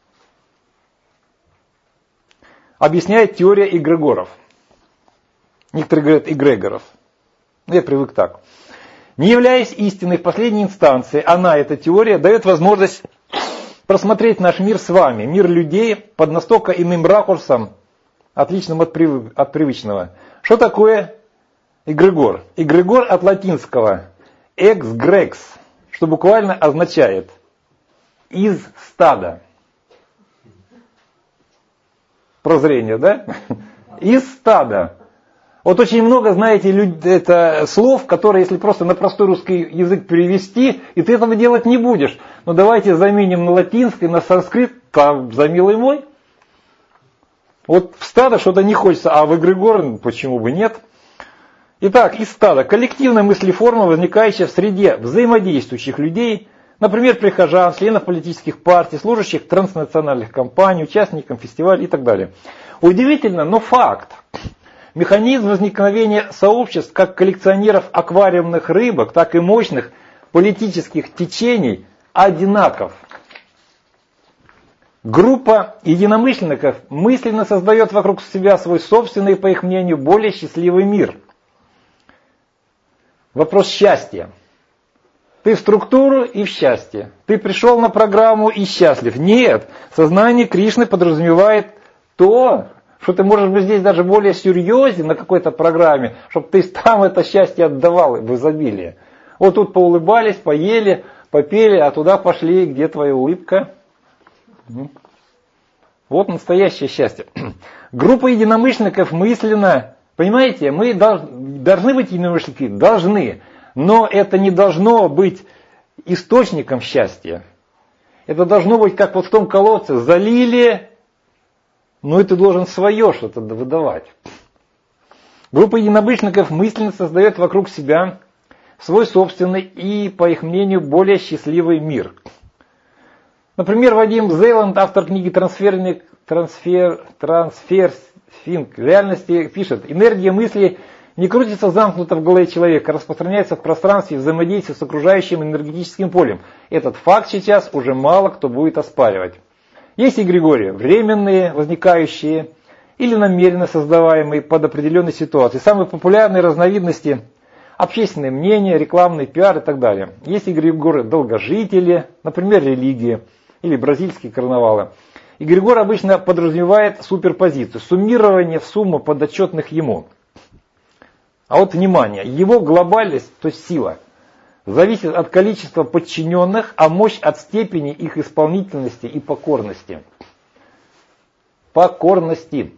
A: Объясняет теория эгрегоров. Некоторые говорят эгрегоров. Я привык так. Не являясь истиной в последней инстанции, она, эта теория, дает возможность просмотреть наш мир с вами, мир людей под настолько иным ракурсом, отличным от, прив... от привычного. Что такое эгрегор? Эгрегор от латинского ex grex, что буквально означает из стада. Прозрение, да? Из стада. Вот очень много, знаете, люд... это слов, которые, если просто на простой русский язык перевести, и ты этого делать не будешь. Но давайте заменим на латинский, на санскрит, там, за милый мой. Вот в стадо что-то не хочется, а в эгрегор почему бы нет? Итак, из стада. Коллективная мыслеформа, возникающая в среде взаимодействующих людей, например, прихожан, членов политических партий, служащих транснациональных компаний, участников фестивалей и так далее. Удивительно, но факт. Механизм возникновения сообществ, как коллекционеров аквариумных рыбок, так и мощных политических течений, одинаков. Группа единомышленников мысленно создает вокруг себя свой собственный, по их мнению, более счастливый мир. Вопрос счастья. Ты в структуру и в счастье. Ты пришел на программу и счастлив. Нет, сознание Кришны подразумевает то, что ты можешь быть здесь даже более серьезен на какой-то программе, чтобы ты там это счастье отдавал в изобилии. Вот тут поулыбались, поели, попели, а туда пошли, где твоя улыбка? Вот настоящее счастье. Группа единомышленников мысленно, понимаете, мы должны быть единомышленники, должны, но это не должно быть источником счастья. Это должно быть как вот в том колодце, залили, ну и ты должен свое что-то выдавать. Группа единомышленников мысленно создает вокруг себя свой собственный и, по их мнению, более счастливый мир. Например, Вадим Зейланд, автор книги «Трансферник, трансфер, трансферфинг реальности» пишет: «Энергия мысли не крутится замкнуто в голове человека, распространяется в пространстве, взаимодействует с окружающим энергетическим полем. Этот факт сейчас уже мало кто будет оспаривать. Есть эгрегории, временные, возникающие или намеренно создаваемые под определенные ситуации. Самые популярные разновидности – общественное мнение, рекламный пиар и так далее. Есть эгрегоры долгожители, например, религии или бразильские карнавалы. Эгрегор обычно подразумевает суперпозицию, суммирование в сумму подотчетных ему. А вот внимание, его глобальность, то есть сила, зависит от количества подчиненных, а мощь от степени их исполнительности и покорности. Покорности.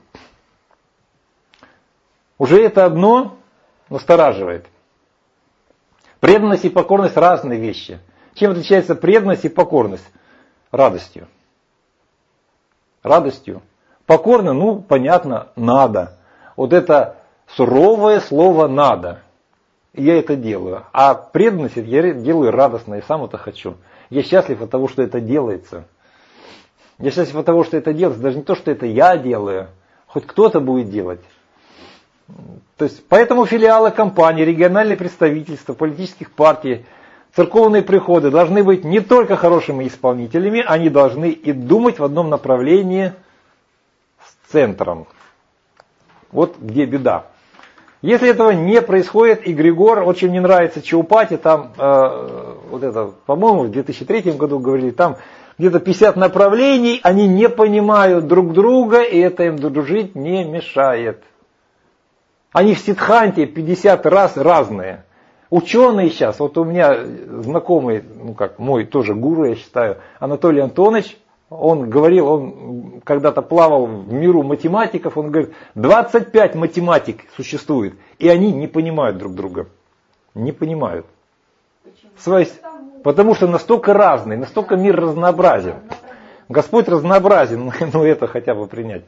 A: Уже это одно настораживает. Преданность и покорность разные вещи. Чем отличается преданность и покорность? Радостью. Радостью. Покорно, ну, понятно, надо. Вот это суровое слово «надо». Я это делаю. А преданность я делаю радостно, и сам это хочу. Я счастлив от того, что это делается. Я счастлив от того, что это делается. Даже не то, что это я делаю. Хоть кто-то будет делать. То есть, поэтому филиалы компаний, региональные представительства, политических партий, церковные приходы должны быть не только хорошими исполнителями, они должны и думать в одном направлении с центром. Вот где беда. Если этого не происходит, эгрегор, очень мне нравится Чаупати, там, э, вот это, по-моему, в две тысячи третьем году говорили, там где-то пятьдесят направлений, они не понимают друг друга, и это им дружить не мешает. Они в Сиддханте пятьдесят раз разные. Ученые сейчас, вот у меня знакомый, ну как мой тоже гуру, я считаю, Анатолий Антонович, он говорил, он когда-то плавал в миру математиков, он говорит, двадцать пять математик существует, и они не понимают друг друга. Не понимают. Свои, потому что настолько разный, настолько мир разнообразен. Господь разнообразен, ну это хотя бы принять.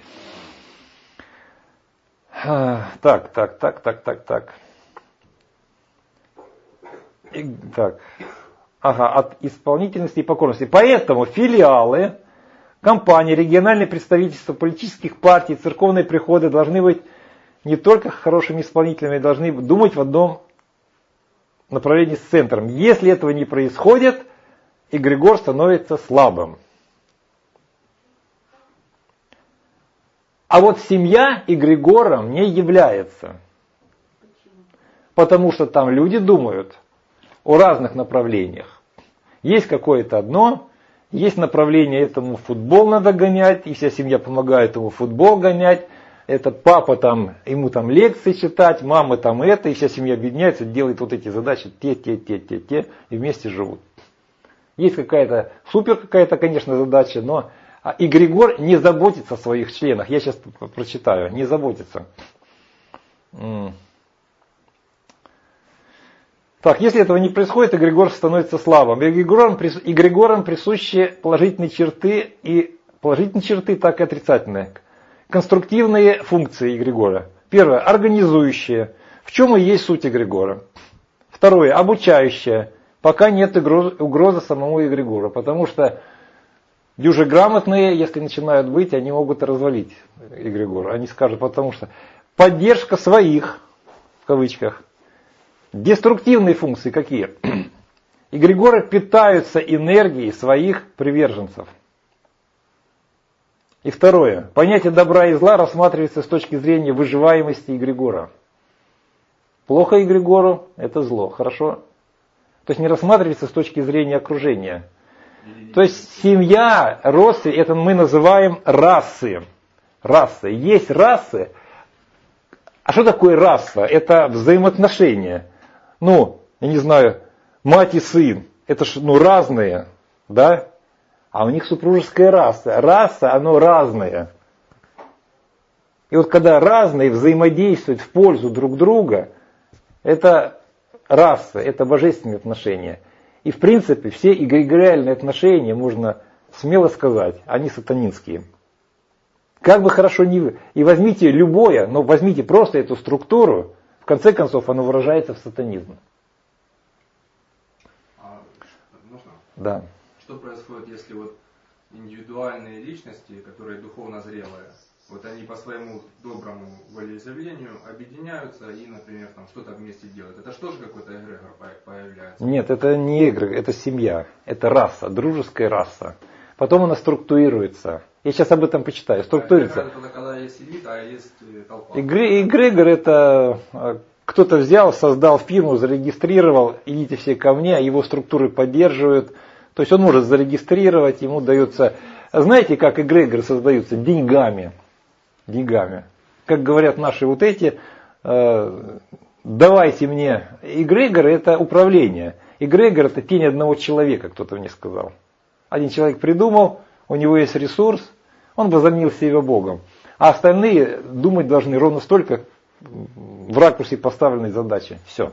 A: Так, так, так, так, так, так. И, так. Ага, от исполнительности и покорности. Поэтому филиалы, компании, региональные представительства политических партий, церковные приходы должны быть не только хорошими исполнителями, должны думать в одном направлении с центром. Если этого не происходит, эгрегор становится слабым. А вот семья эгрегором не является. Потому что там люди думают о разных направлениях. Есть какое-то одно, есть направление, этому футбол надо гонять, и вся семья помогает ему футбол гонять. Этот папа там, ему там лекции читать, мама там это, и вся семья объединяется, делает вот эти задачи, те, те, те, те, те, и вместе живут. Есть какая-то, супер какая-то, конечно, задача, но эгрегор не заботится о своих членах. Я сейчас прочитаю, не заботится. Так, если этого не происходит, эгрегор становится слабым. Эгрегорам, эгрегорам присущи положительные черты, и положительные черты, так и отрицательные. Конструктивные функции эгрегора. Первое, организующие. В чем и есть суть эгрегора. Второе, обучающее. Пока нет угрозы самому эгрегору, потому что дюже грамотные, если начинают быть, они могут развалить эгрегор. Они скажут, потому что поддержка своих, в кавычках, деструктивные функции какие? Эгрегоры питаются энергией своих приверженцев. И второе. Понятие добра и зла рассматривается с точки зрения выживаемости эгрегора. Плохо эгрегору – это зло. Хорошо? То есть не рассматривается с точки зрения окружения. То есть семья, родственники, это мы называем расы. Расы. Есть расы. А что такое раса? Это взаимоотношения. Ну, я не знаю, мать и сын, это ж ну, разные, да? А у них супружеская раса. Раса, оно разное. И вот когда разные взаимодействуют в пользу друг друга, это раса, это божественные отношения. И в принципе все эгрегориальные отношения, можно смело сказать, они сатанинские. Как бы хорошо ни вы. И возьмите любое, но возьмите просто эту структуру, в конце концов оно выражается в сатанизме.
B: А, можно?
A: Да.
B: Что происходит, если вот индивидуальные личности, которые духовно зрелые, вот они по своему доброму волеизъявлению объединяются и, например, там что-то вместе делают. Это что же какой-то эгрегор появляется?
A: Нет, это не эгрегор, это семья. Это раса, дружеская раса. Потом она структурируется. Я сейчас об этом почитаю. Структурируется.
B: А эгрегор это когда есть элита, а есть толпа.
A: Эгрегор это кто-то взял, создал фирму, зарегистрировал, идите все ко мне, его структуры поддерживают. То есть он может зарегистрировать, ему дается... Знаете, как эгрегоры создаются? Деньгами. Деньгами. Как говорят наши вот эти, э, давайте мне. Эгрегор это управление. Эгрегор это тень одного человека, кто-то мне сказал. Один человек придумал, у него есть ресурс, он возомнил себя Богом. А остальные думать должны ровно столько в ракурсе поставленной задачи. Все.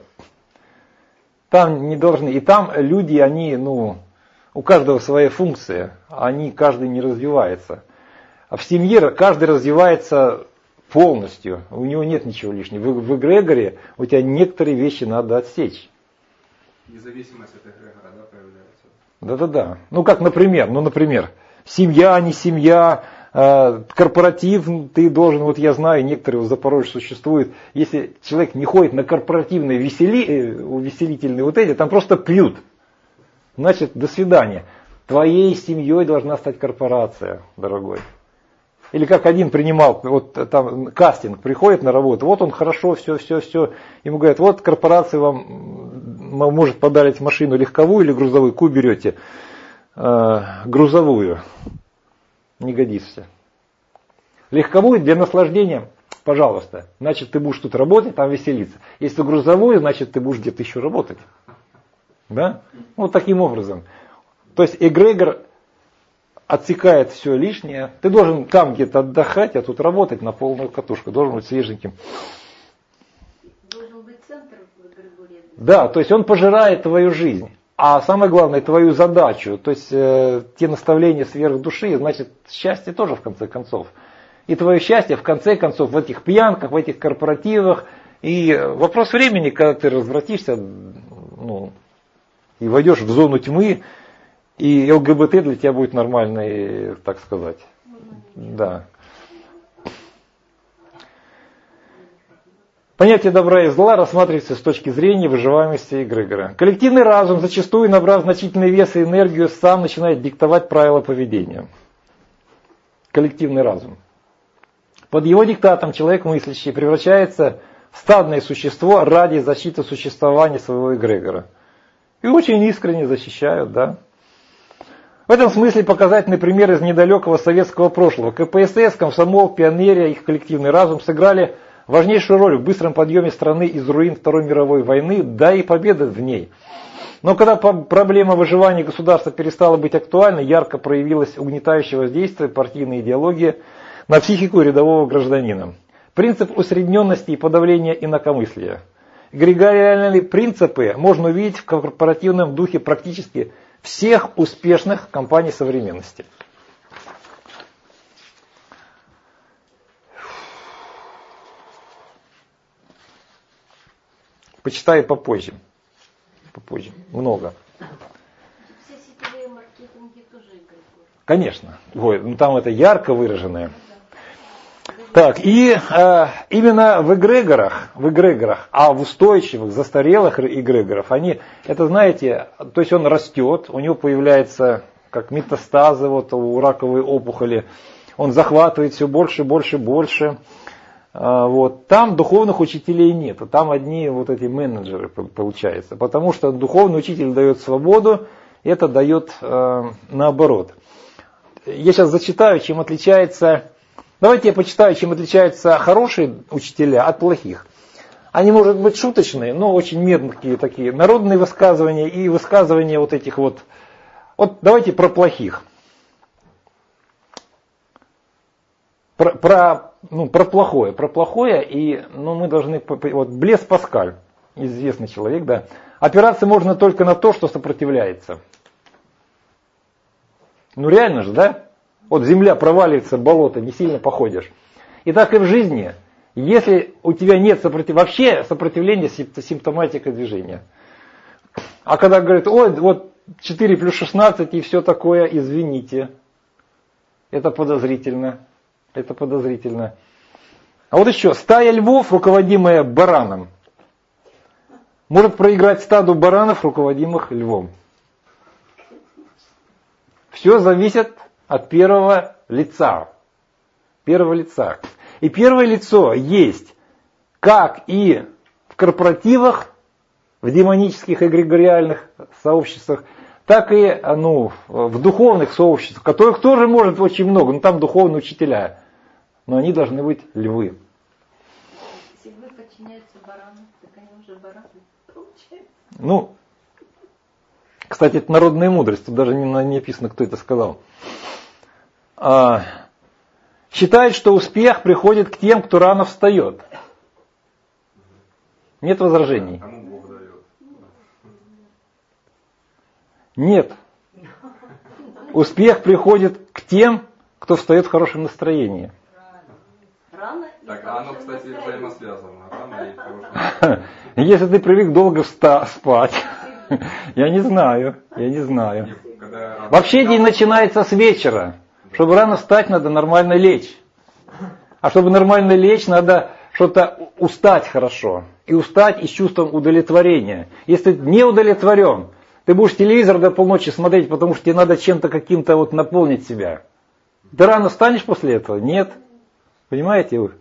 A: Там не должны. И там люди, они, ну, у каждого своя функция, они, каждый не развивается. А в семье каждый развивается полностью, у него нет ничего лишнего. В, в эгрегоре у тебя некоторые вещи надо отсечь.
B: Независимость от эгрегора, да, появляется?
A: Да-да-да. Ну как, например, ну, например, семья, не семья, э, корпоратив, ты должен, вот я знаю, некоторые в Запорожье существуют, если человек не ходит на корпоративные весели, увеселительные вот эти, там просто плют. Значит, до свидания. Твоей семьей должна стать корпорация, дорогой. Или как один принимал, вот там кастинг, приходит на работу, вот он хорошо, все, все, все. Ему говорят, вот корпорация вам может подарить машину легковую или грузовую, какую берете? Э, грузовую. Не годишься. Легковую для наслаждения, пожалуйста. Значит, ты будешь тут работать, там веселиться. Если грузовую, значит, ты будешь где-то еще работать. Да? Вот таким образом. То есть эгрегор отсекает все лишнее. Ты должен там где-то отдыхать, а тут работать на полную катушку. Должен быть свеженьким.
C: Должен быть центр в эгрегоре.
A: Да, то есть он пожирает твою жизнь. А самое главное, твою задачу. То есть э, те наставления сверх души, значит, счастье тоже в конце концов. И твое счастье в конце концов в этих пьянках, в этих корпоративах. И вопрос времени, когда ты развратишься, ну, и войдешь в зону тьмы, и ЛГБТ для тебя будет нормальный, так сказать. Да. Понятие добра и зла рассматривается с точки зрения выживаемости эгрегора. Коллективный разум, зачастую набрав значительный вес и энергию, сам начинает диктовать правила поведения. Коллективный разум. Под его диктатом человек мыслящий превращается в стадное существо ради защиты существования своего эгрегора. И очень искренне защищают, да. В этом смысле показательный пример из недалекого советского прошлого. КПСС, комсомол, пионерия, их коллективный разум сыграли важнейшую роль в быстром подъеме страны из руин Второй мировой войны, да и победы в ней. Но когда проблема выживания государства перестала быть актуальной, ярко проявилось угнетающее воздействие партийной идеологии на психику рядового гражданина. Принцип усредненности и подавления инакомыслия. Эгрегориальные принципы можно увидеть в корпоративном духе практически всех успешных компаний современности. Почитаю попозже. Попозже. Много.
C: Все сетевые маркетинги тоже эгрегор.
A: Конечно. Ой, ну там это ярко выраженное. Так, и э, именно в эгрегорах, в эгрегорах, а в устойчивых, застарелых эгрегорах, они, это знаете, то есть он растет, у него появляется как метастазы вот, у раковой опухоли, он захватывает все больше, больше, больше. Э, вот. Там духовных учителей нет, там одни вот эти менеджеры получаются, потому что духовный учитель дает свободу, это дает э, наоборот. Я сейчас зачитаю, чем отличается... Давайте я почитаю, чем отличаются хорошие учителя от плохих. Они, может быть, шуточные, но очень медные такие народные высказывания и высказывания вот этих вот. Вот давайте про плохих. Про, про, ну, про плохое. Про плохое, и ну, мы должны... Вот Блес Паскаль, известный человек, да. Опираться можно только на то, что сопротивляется. Ну реально же, да? Вот земля проваливается, болото, не сильно походишь. И так и в жизни. Если у тебя нет сопротивления, вообще сопротивление симптоматика движения. А когда говорят, ой, вот четыре плюс шестнадцать и все такое, извините. Это подозрительно. Это подозрительно. А вот еще, стая львов, руководимая бараном, может проиграть стаду баранов, руководимых львом. Все зависит от первого лица. Первого лица. И первое лицо есть как и в корпоративах, в демонических эгрегориальных сообществах, так и ну, в духовных сообществах, которых тоже может очень много, но там духовные учителя. Но они должны быть львы.
C: Если львы подчиняются барану, так они уже бараны, получается.
A: Ну, кстати, это народная мудрость, тут даже не написано, кто это сказал. А, считает, что успех приходит к тем, кто рано встает. Нет возражений?
B: Кому Бог дает?
A: Нет. Успех приходит к тем, кто встает в хорошем настроении.
C: Рано и
B: Так, а оно,
C: хорошее
B: кстати,
C: настроение.
B: взаимосвязано. Рано и хорошее.
A: Если ты привык долго вста- спать, я не знаю, я не знаю.
B: Нет, когда рано-
A: Вообще день начинается с вечера. Чтобы рано встать, надо нормально лечь. А чтобы нормально лечь, надо что-то устать хорошо. И устать и с чувством удовлетворения. Если ты не удовлетворен, ты будешь телевизор до полночи смотреть, потому что тебе надо чем-то каким-то вот наполнить себя. Ты рано встанешь после этого? Нет. Понимаете вы?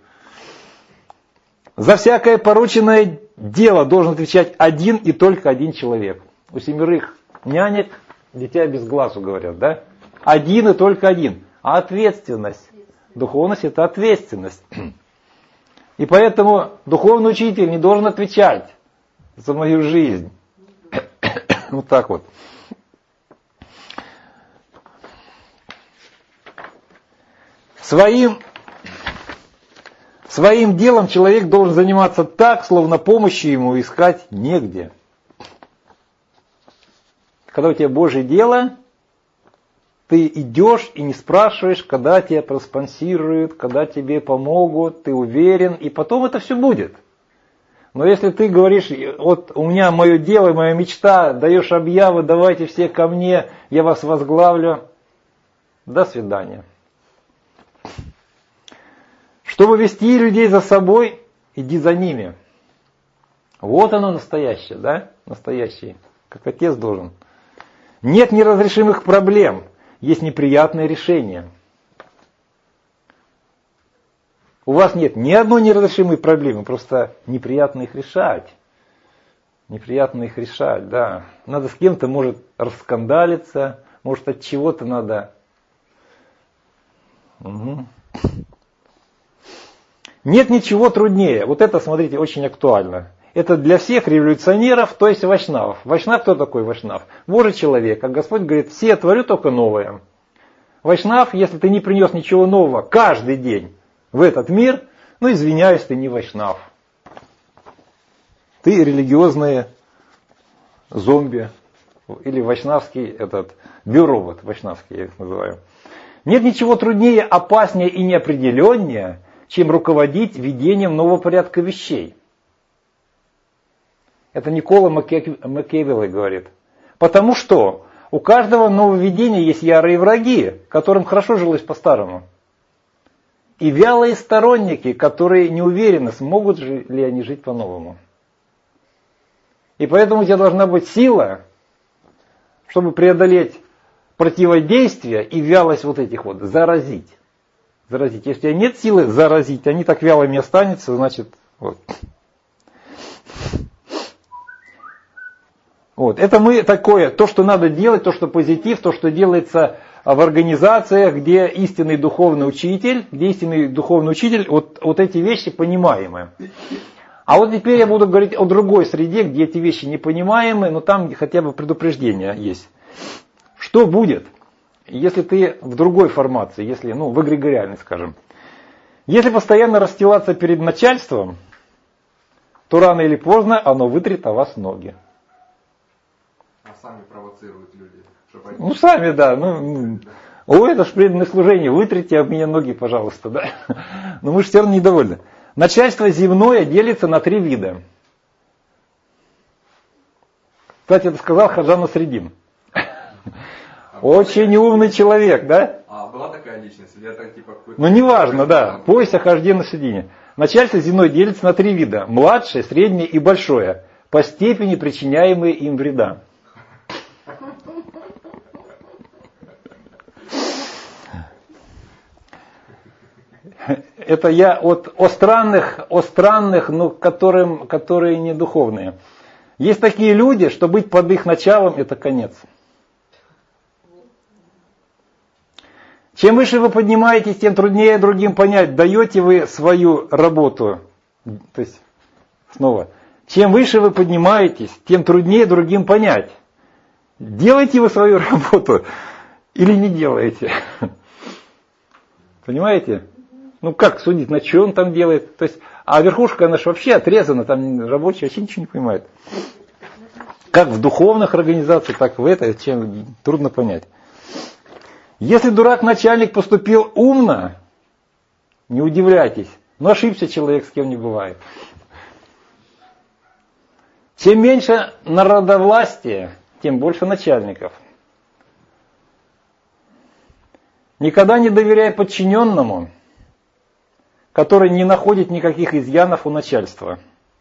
A: За всякое порученное дело должен отвечать один и только один человек. У семерых нянек дитя без глазу, говорят, да? Один и только один. А ответственность. Духовность — это ответственность. И поэтому духовный учитель не должен отвечать за мою жизнь. Вот так вот. Своим, своим делом человек должен заниматься так, словно помощи ему искать негде. Когда у тебя Божье дело, ты идешь и не спрашиваешь, когда тебя проспонсируют, когда тебе помогут, ты уверен, и потом это все будет. Но если ты говоришь, вот у меня мое дело, моя мечта, даешь объявы, давайте все ко мне, я вас возглавлю, до свидания. Чтобы вести людей за собой, иди за ними. Вот оно настоящее, да? Настоящее, как отец должен. Нет неразрешимых проблем, есть неприятные решения. У вас нет ни одной неразрешимой проблемы, просто неприятно их решать. Неприятно их решать, да. Надо с кем-то, может, раскандалиться, может, от чего-то надо. Угу. Нет ничего труднее. Вот это, смотрите, очень актуально. Это для всех революционеров, то есть вайшнавов. Вайшнав кто такой вайшнав? Божий человек. А Господь говорит, все творю только новое. Вайшнав, если ты не принес ничего нового каждый день в этот мир, ну извиняюсь, ты не вайшнав. Ты религиозные зомби. Или вайшнавский этот, биоробот, вайшнавский я их называю. Нет ничего труднее, опаснее и неопределеннее, чем руководить ведением нового порядка вещей. Это Никола Макиавелли говорит. Потому что у каждого нововведения есть ярые враги, которым хорошо жилось по-старому. И вялые сторонники, которые не уверены, смогут ли они жить по-новому. И поэтому у тебя должна быть сила, чтобы преодолеть противодействие и вялость вот этих вот, заразить. Заразить. Если у тебя нет силы заразить, они так вялыми останутся, значит, вот. Вот. Это мы такое, то, что надо делать, то, что позитив, то, что делается в организациях, где истинный духовный учитель, где истинный духовный учитель, вот, вот эти вещи понимаемые. А вот теперь я буду говорить о другой среде, где эти вещи непонимаемы, но там хотя бы предупреждение есть. Что будет, если ты в другой формации, если, ну, в эгрегориальной, скажем. Если постоянно расстилаться перед начальством, то рано или поздно оно вытрет о вас ноги.
B: А сами провоцируют люди. Чтобы они...
A: Ну, сами, да. Ну, о, это ж преданное служение, вытрите об меня ноги, пожалуйста, да. Но мы же все равно недовольны. Начальство земное делится на три вида. Кстати, это сказал Хаджа Насреддин. Очень умный человек, да?
B: А была такая личность? Или это типа какой-то...
A: Ну, неважно, да. Повесть о Хожде Насреддине. Начальство земное делится на три вида. Младшее, среднее и большое. По степени причиняемые им вреда. Это я от, о странных, о странных, ну, которым, которые не духовные. Есть такие люди, что быть под их началом — это конец. Чем выше вы поднимаетесь, тем труднее другим понять, даете вы свою работу. То есть, снова, чем выше вы поднимаетесь, тем труднее другим понять, делаете вы свою работу или не делаете. Понимаете? Ну как судить, на что он там делает? То есть, а верхушка, она же вообще отрезана, там рабочие вообще ничего не понимают. Как в духовных организациях, так и в этой, чем трудно понять. Если дурак-начальник поступил умно, не удивляйтесь, но ошибся человек, с кем не бывает. Чем меньше народовластия, тем больше начальников. Никогда не доверяй подчиненному, который не находит никаких изъянов у начальства.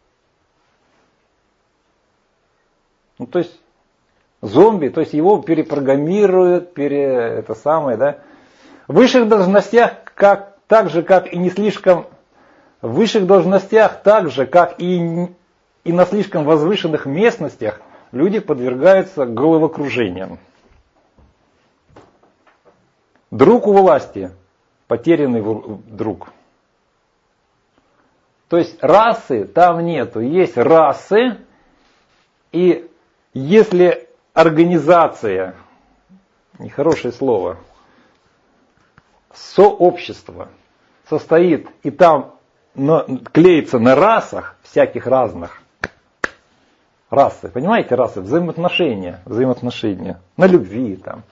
A: Ну, то есть зомби, то есть его перепрограммируют, пере, это самое, да. В высших должностях, как, так же, как и не слишком, в высших должностях, так же, как и, и на слишком возвышенных местностях, люди подвергаются головокружениям. Друг у власти, потерянный друг. То есть расы там нету, есть расы, и если организация, нехорошее слово, сообщество состоит и там на, клеится на расах всяких разных, расы, понимаете, расы, взаимоотношения, взаимоотношения, на любви там.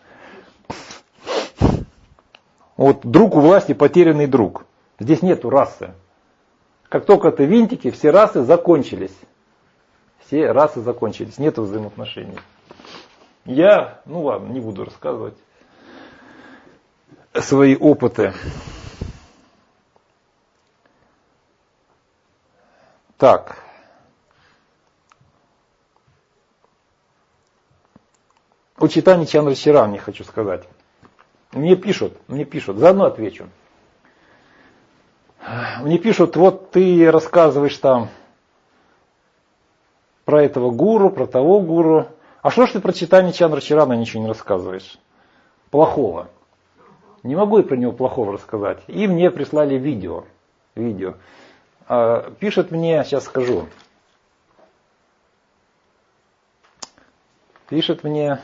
A: Вот друг у власти, потерянный друг. Здесь нету расы. Как только это винтики, все расы закончились. Все расы закончились, нету взаимоотношений. Я, ну ладно, не буду рассказывать свои опыты. Так. О читании Чандраширам не хочу сказать. Мне пишут, мне пишут, заодно отвечу. Мне пишут, вот ты рассказываешь там про этого гуру, про того гуру. А что ж ты про читание Чандраширана ничего не рассказываешь? Плохого. Не могу я про него плохого рассказать. И мне прислали видео. видео. А, пишет мне, сейчас скажу. Пишет мне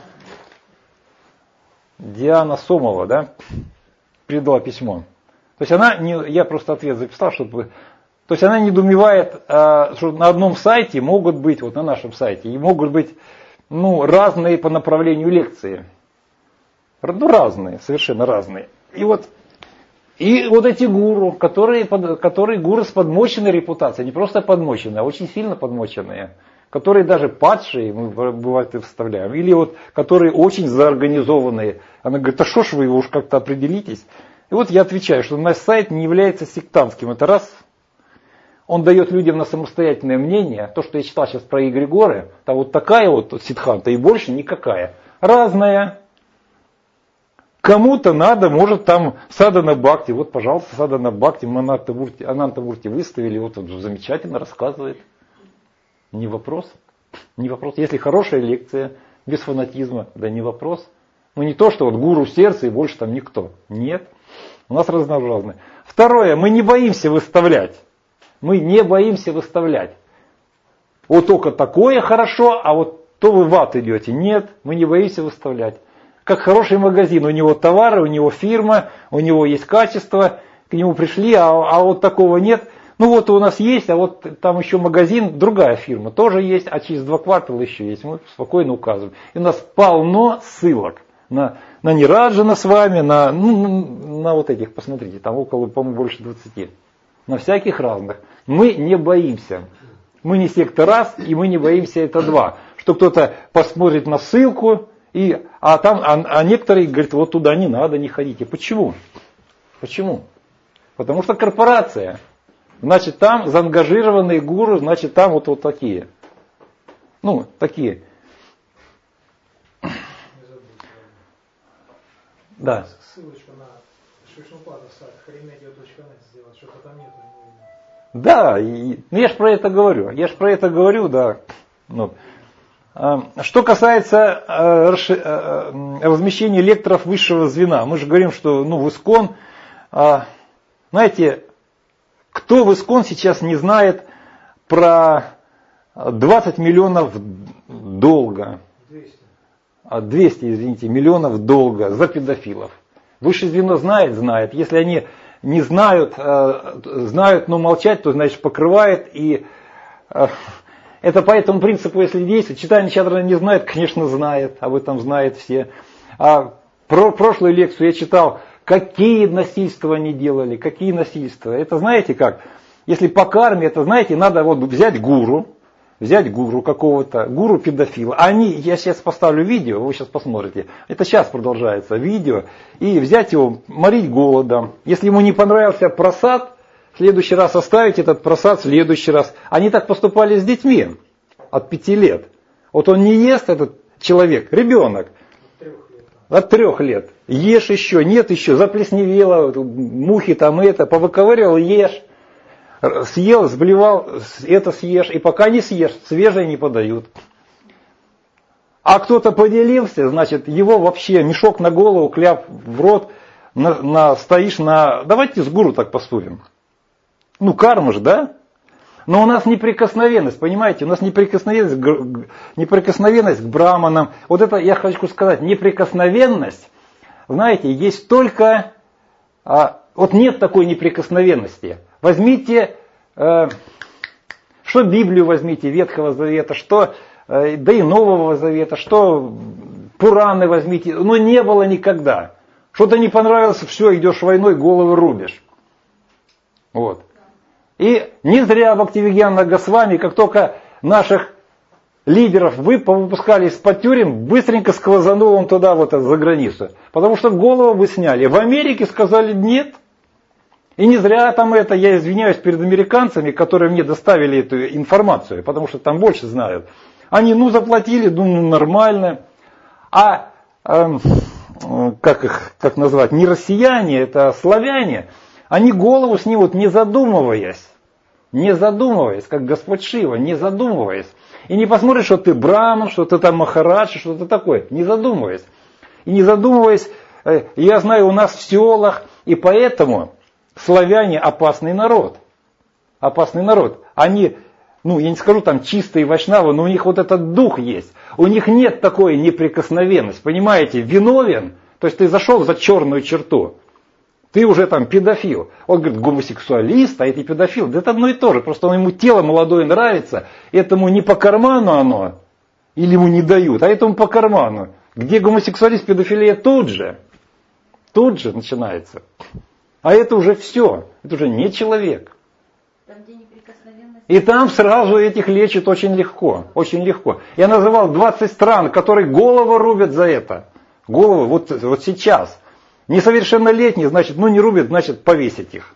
A: Диана Сомова, да, передала письмо. То есть она, не, я просто ответ записал, чтобы... То есть она недоумевает, что на одном сайте могут быть, вот на нашем сайте, и могут быть, ну, разные по направлению лекции. Ну, разные, совершенно разные. И вот, и вот эти гуру, которые, которые гуру с подмоченной репутацией, не просто подмоченные, а очень сильно подмоченные, которые даже падшие, мы бывает и вставляем, или вот, которые очень заорганизованные. Она говорит, а что ж вы, уж как-то определитесь. И вот я отвечаю, что наш сайт не является сектантским, это раз. Он дает людям на самостоятельное мнение. То, что я читал сейчас про эгрегоры, то вот такая вот сиддханта и больше никакая. Разная. Кому-то надо, может там Садана Бхакти. Вот, пожалуйста, Садана Бхакти, Ананта Мурти, Ананта Мурти выставили. Вот он замечательно рассказывает. Не вопрос. Не вопрос. Если хорошая лекция, без фанатизма, да не вопрос. Ну не то, что вот гуру сердца и больше там никто. Нет. У нас разнообразные. Второе, мы не боимся выставлять. Мы не боимся выставлять. Вот только такое хорошо, а вот то вы в ад идете. Нет, мы не боимся выставлять. Как хороший магазин, у него товары, у него фирма, у него есть качество, к нему пришли, а, а вот такого нет. Ну вот у нас есть, а вот там еще магазин, другая фирма тоже есть, а через два квартала еще есть. Мы спокойно указываем. И у нас полно ссылок на, на Нираджана с вами, на, ну, на, на вот этих, посмотрите, там около, по-моему, больше двадцати. На всяких разных. Мы не боимся. Мы не секта раз, и мы не боимся это два. Что кто-то посмотрит на ссылку, и, а, там, а, а некоторые говорят, вот туда не надо, не ходите. Почему? Почему? Потому что корпорация. Значит, там заангажированные гуру, значит, там вот, вот такие. Ну, такие. Да.
D: Ссылочку на Шишнупада сайт харимедиа точка нет сделать, что-то там нет.
A: Да, и, ну я же про это говорю. Я же про это говорю, да. Ну. Что касается э, э, размещения лекторов высшего звена, мы же говорим, что ну, в ИСККОН, э, знаете, кто в ИСККОН сейчас не знает про двадцать миллионов долга, двести, двести, извините, миллионов долга за педофилов? Высшее звено знает, знает. Если они не знают, э, знают, но молчать, то значит покрывает. И э, это по этому принципу, если действовать. Читание Чадрана не знает, конечно, знает, об этом знают все. А про прошлую лекцию я читал, какие насильства они делали, какие насильства. Это знаете как? Если по карме, это знаете, надо вот взять гуру, взять гуру какого-то, гуру педофила. Они, я сейчас поставлю видео, вы сейчас посмотрите. Это сейчас продолжается видео. И взять его, морить голодом. Если ему не понравился просад, в следующий раз оставить этот просад, в следующий раз. Они так поступали с детьми от пяти лет. Вот он не ест, этот человек, ребенок. От трех лет. Ешь еще, нет еще, заплесневело, мухи там это, повыковыривал, ешь. Съел, сблевал, это съешь. И пока не съешь, свежее не подают. А кто-то поделился, значит, его вообще мешок на голову, кляп в рот, на, на, стоишь на... Давайте с гуру так поступим. Ну, карма же, да? Но у нас неприкосновенность, понимаете? У нас неприкосновенность, неприкосновенность к браманам. Вот это я хочу сказать, неприкосновенность, знаете, есть только... А, вот нет такой неприкосновенности. Возьмите, э, что Библию возьмите, Ветхого Завета, что, э, да и Нового Завета, что Пураны возьмите. Но не было никогда. Что-то не понравилось, все, идешь войной, головы рубишь. Вот. И не зря Бхактивигьяна Госвами, как только наших лидеров вы повыпускали из-под тюрем, быстренько сквозанул он туда, вот за границу. Потому что голову бы сняли. В Америке сказали нет. И не зря там это, я извиняюсь перед американцами, которые мне доставили эту информацию, потому что там больше знают. Они, ну, заплатили, думаю, нормально. А, э, как их, как назвать, не россияне, это славяне, они голову снимут, не задумываясь. Не задумываясь, как Господь Шива, не задумываясь. И не посмотришь, что ты браман, что ты там махарадж, что-то такое. Не задумываясь. И не задумываясь, я знаю, у нас в селах, и поэтому славяне опасный народ. Опасный народ. Они, ну я не скажу там чистые вайшнавы, но у них вот этот дух есть. У них нет такой неприкосновенности. Понимаете, виновен, то есть ты зашел за черную черту. Ты уже там педофил. Он говорит, гомосексуалист, а это педофил. Да это одно и то же. Просто ему тело молодое нравится. Этому не по карману оно. Или ему не дают, а этому по карману. Где гомосексуалист, педофилия тут же. Тут же начинается. А это уже все. Это уже не человек.
C: Там, где неприкосновенность.
A: И там сразу этих лечат очень легко. Очень легко. Я называл двадцать стран, которые голову рубят за это. Голову вот, вот сейчас. Несовершеннолетние, значит, ну не рубят, значит повесить их.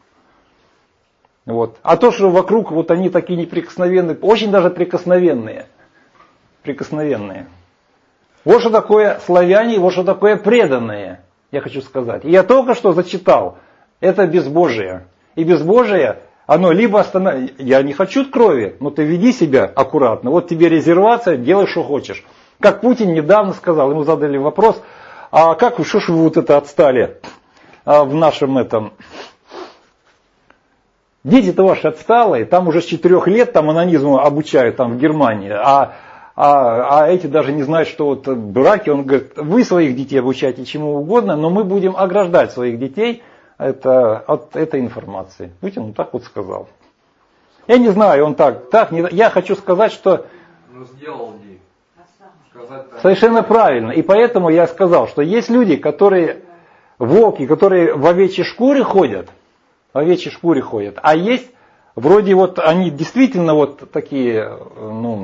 A: Вот. А то, что вокруг вот они такие неприкосновенные, очень даже прикосновенные. Прикосновенные. Вот что такое славяне, вот что такое преданные, я хочу сказать. И я только что зачитал, это безбожие. И безбожие, оно либо останавливает, я не хочу крови, но ты веди себя аккуратно, вот тебе резервация, делай, что хочешь. Как Путин недавно сказал, ему задали вопрос, а как вы, что ж вы вот это отстали а, в нашем этом, Дети-то ваши отсталые, там уже с четырех лет там анонизму обучают там в Германии, а, а, а эти даже не знают, что вот браки. Он говорит, вы своих детей обучайте чему угодно, но мы будем ограждать своих детей это, от этой информации. Видите, он так вот сказал. Я не знаю, он так, так не, я хочу сказать, что...
B: Ну, сделал ли? Сказать,
A: Совершенно правильно. И поэтому я сказал, что есть люди, которые волки, которые в овечьей шкуре ходят, в овечьей шкуре ходят, а есть вроде вот они действительно вот такие, ну,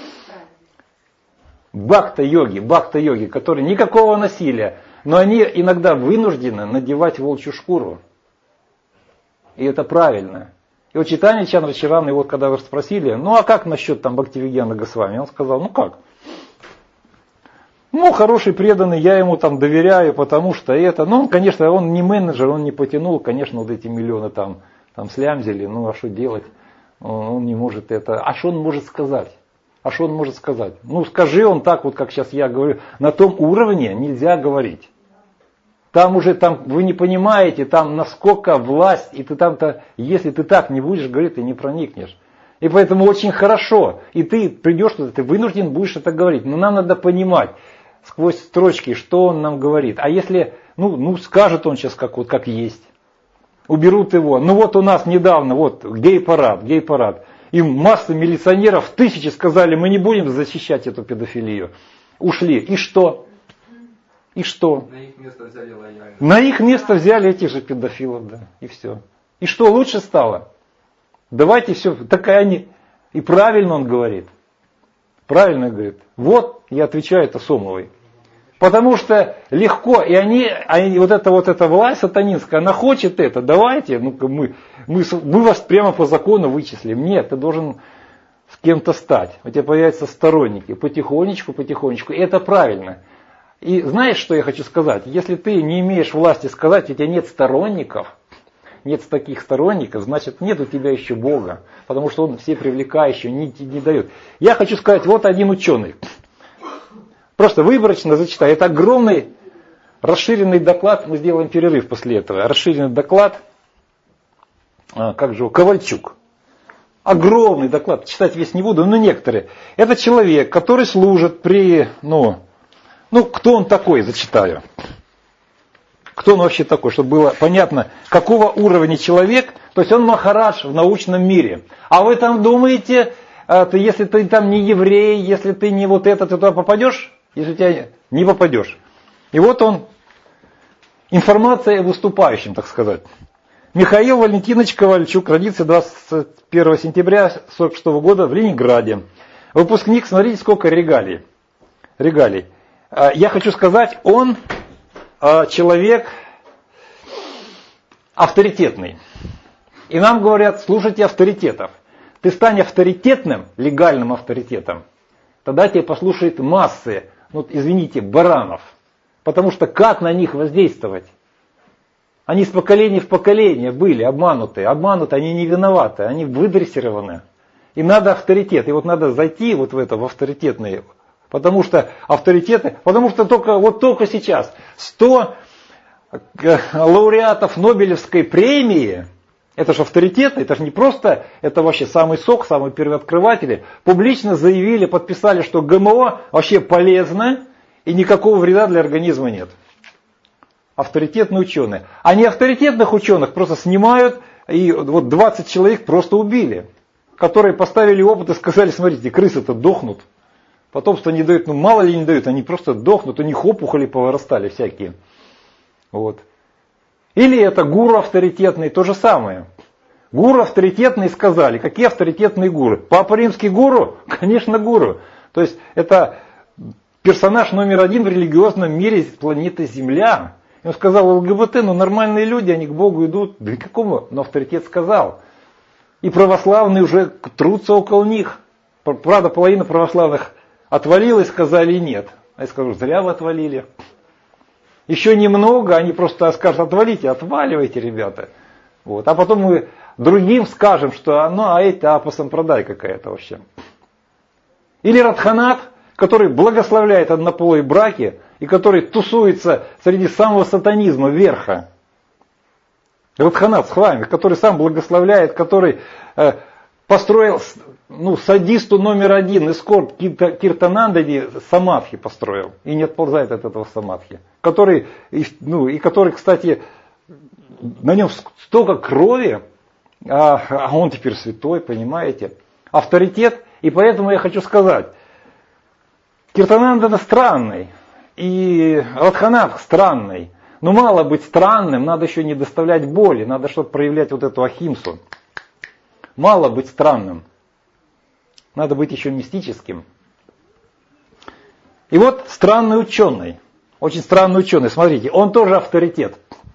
A: бхакта-йоги, бхакта-йоги, которые никакого насилия, но они иногда вынуждены надевать волчью шкуру. И это правильно. И вот Чайтанья Чандрачаран, его когда вы спросили, ну а как насчет там Бхактивигьяна Госвами, он сказал, ну как? Ну, хороший преданный, я ему там доверяю, потому что это... Ну, он, конечно, он не менеджер, он не потянул, конечно, вот эти миллионы там, там слямзили, ну, а что делать? Он, он не может это... А что он может сказать? А что он может сказать? Ну, скажи он так, вот как сейчас я говорю, на том уровне нельзя говорить. Там уже, там, вы не понимаете, там насколько власть, и ты там-то, если ты так не будешь говорить, ты не проникнешь. И поэтому очень хорошо, и ты придешь туда, ты вынужден будешь это говорить. Но нам надо понимать сквозь строчки, что он нам говорит. А если, ну, ну скажет он сейчас как, вот, как есть, уберут его. Ну вот у нас недавно, вот гей-парад, гей-парад. Им масса милиционеров, тысячи сказали, мы не будем защищать эту педофилию. Ушли. И что? И что?
B: На их место взяли лояльно.
A: На их место взяли этих же педофилов, да. И все. И что лучше стало? Давайте все. Так и они. И правильно он говорит. Правильно говорит. Вот, я отвечаю это Сомовой. Потому что легко, и они, они вот эта вот эта власть сатанинская, она хочет это, давайте, ну мы, мы, мы вас прямо по закону вычислим. Нет, ты должен с кем-то стать. У тебя появятся сторонники, потихонечку, потихонечку. И это правильно. И знаешь, что я хочу сказать? Если ты не имеешь власти сказать, у тебя нет сторонников, нет таких сторонников, значит нет у тебя еще Бога. Потому что Он все привлекающие, не, не дает. Я хочу сказать, вот один ученый. Просто выборочно зачитаю. Это огромный расширенный доклад. Мы сделаем перерыв после этого. Расширенный доклад. А, как же его? Ковальчук. Огромный доклад. Читать весь не буду, но некоторые. Это человек, который служит при... Ну, ну кто он такой, зачитаю. Кто он вообще такой, чтобы было понятно, какого уровня человек. То есть он махарадж в научном мире. А вы там думаете, ты, если ты там не еврей, если ты не вот это, ты туда попадешь? Если у тебя не попадешь. И вот он, информация выступающим, так сказать. Михаил Валентинович Ковальчук родился двадцать первого сентября сорок шестого года в Ленинграде. Выпускник, смотрите, сколько регалий. регалий. Я хочу сказать, он человек авторитетный. И нам говорят, слушайте авторитетов. Ты стань авторитетным, легальным авторитетом, тогда тебя послушают массы, ну, извините, баранов. Потому что как на них воздействовать? Они с поколения в поколение были обмануты. Обмануты, они не виноваты, они выдрессированы. Им надо авторитет. И вот надо зайти вот в это, в авторитетные. Потому что авторитеты, потому что только, вот только сейчас сто лауреатов Нобелевской премии, это же авторитеты, это же не просто, это вообще самый сок, самые первооткрыватели, публично заявили, подписали, что ГМО вообще полезно и никакого вреда для организма нет. Авторитетные ученые. А не авторитетных ученых просто снимают, и вот двадцать человек просто убили, которые поставили опыт и сказали, смотрите, крысы-то дохнут, потомство не дают, ну мало ли не дают, они просто дохнут, у них опухоли повырастали всякие. Вот. Или это гуру авторитетный, то же самое. Гуру авторитетные сказали. Какие авторитетные гуру? Папа Римский гуру? Конечно, гуру. То есть это персонаж номер один в религиозном мире планеты Земля. И он сказал, ЛГБТ, ну нормальные люди, они к Богу идут. Да и какому? Но авторитет сказал. И православные уже трутся около них. Правда, половина православных отвалила и сказали нет. А я скажу, зря вы отвалили. Еще немного, они просто скажут, отвалите, отваливайте, ребята. Вот. А потом мы другим скажем, что ну, а это апосампрадай какая-то вообще. Или Радханат, который благословляет однополые браки, и который тусуется среди самого сатанизма верха. Радханат Схвами, который сам благословляет, который э, построил, ну, садисту номер один, эскорт Киртанандади самадхи построил и не отползает от этого самадхи. Который, ну, и который, кстати, на нем столько крови, а, а он теперь святой, понимаете? Авторитет. И поэтому я хочу сказать, Киртананда странный, и Радханат странный. Но мало быть странным, надо еще не доставлять боли, надо что-то проявлять вот эту ахимсу. Мало быть странным, надо быть еще мистическим. И вот странный ученый, очень странный ученый, смотрите, он тоже авторитет.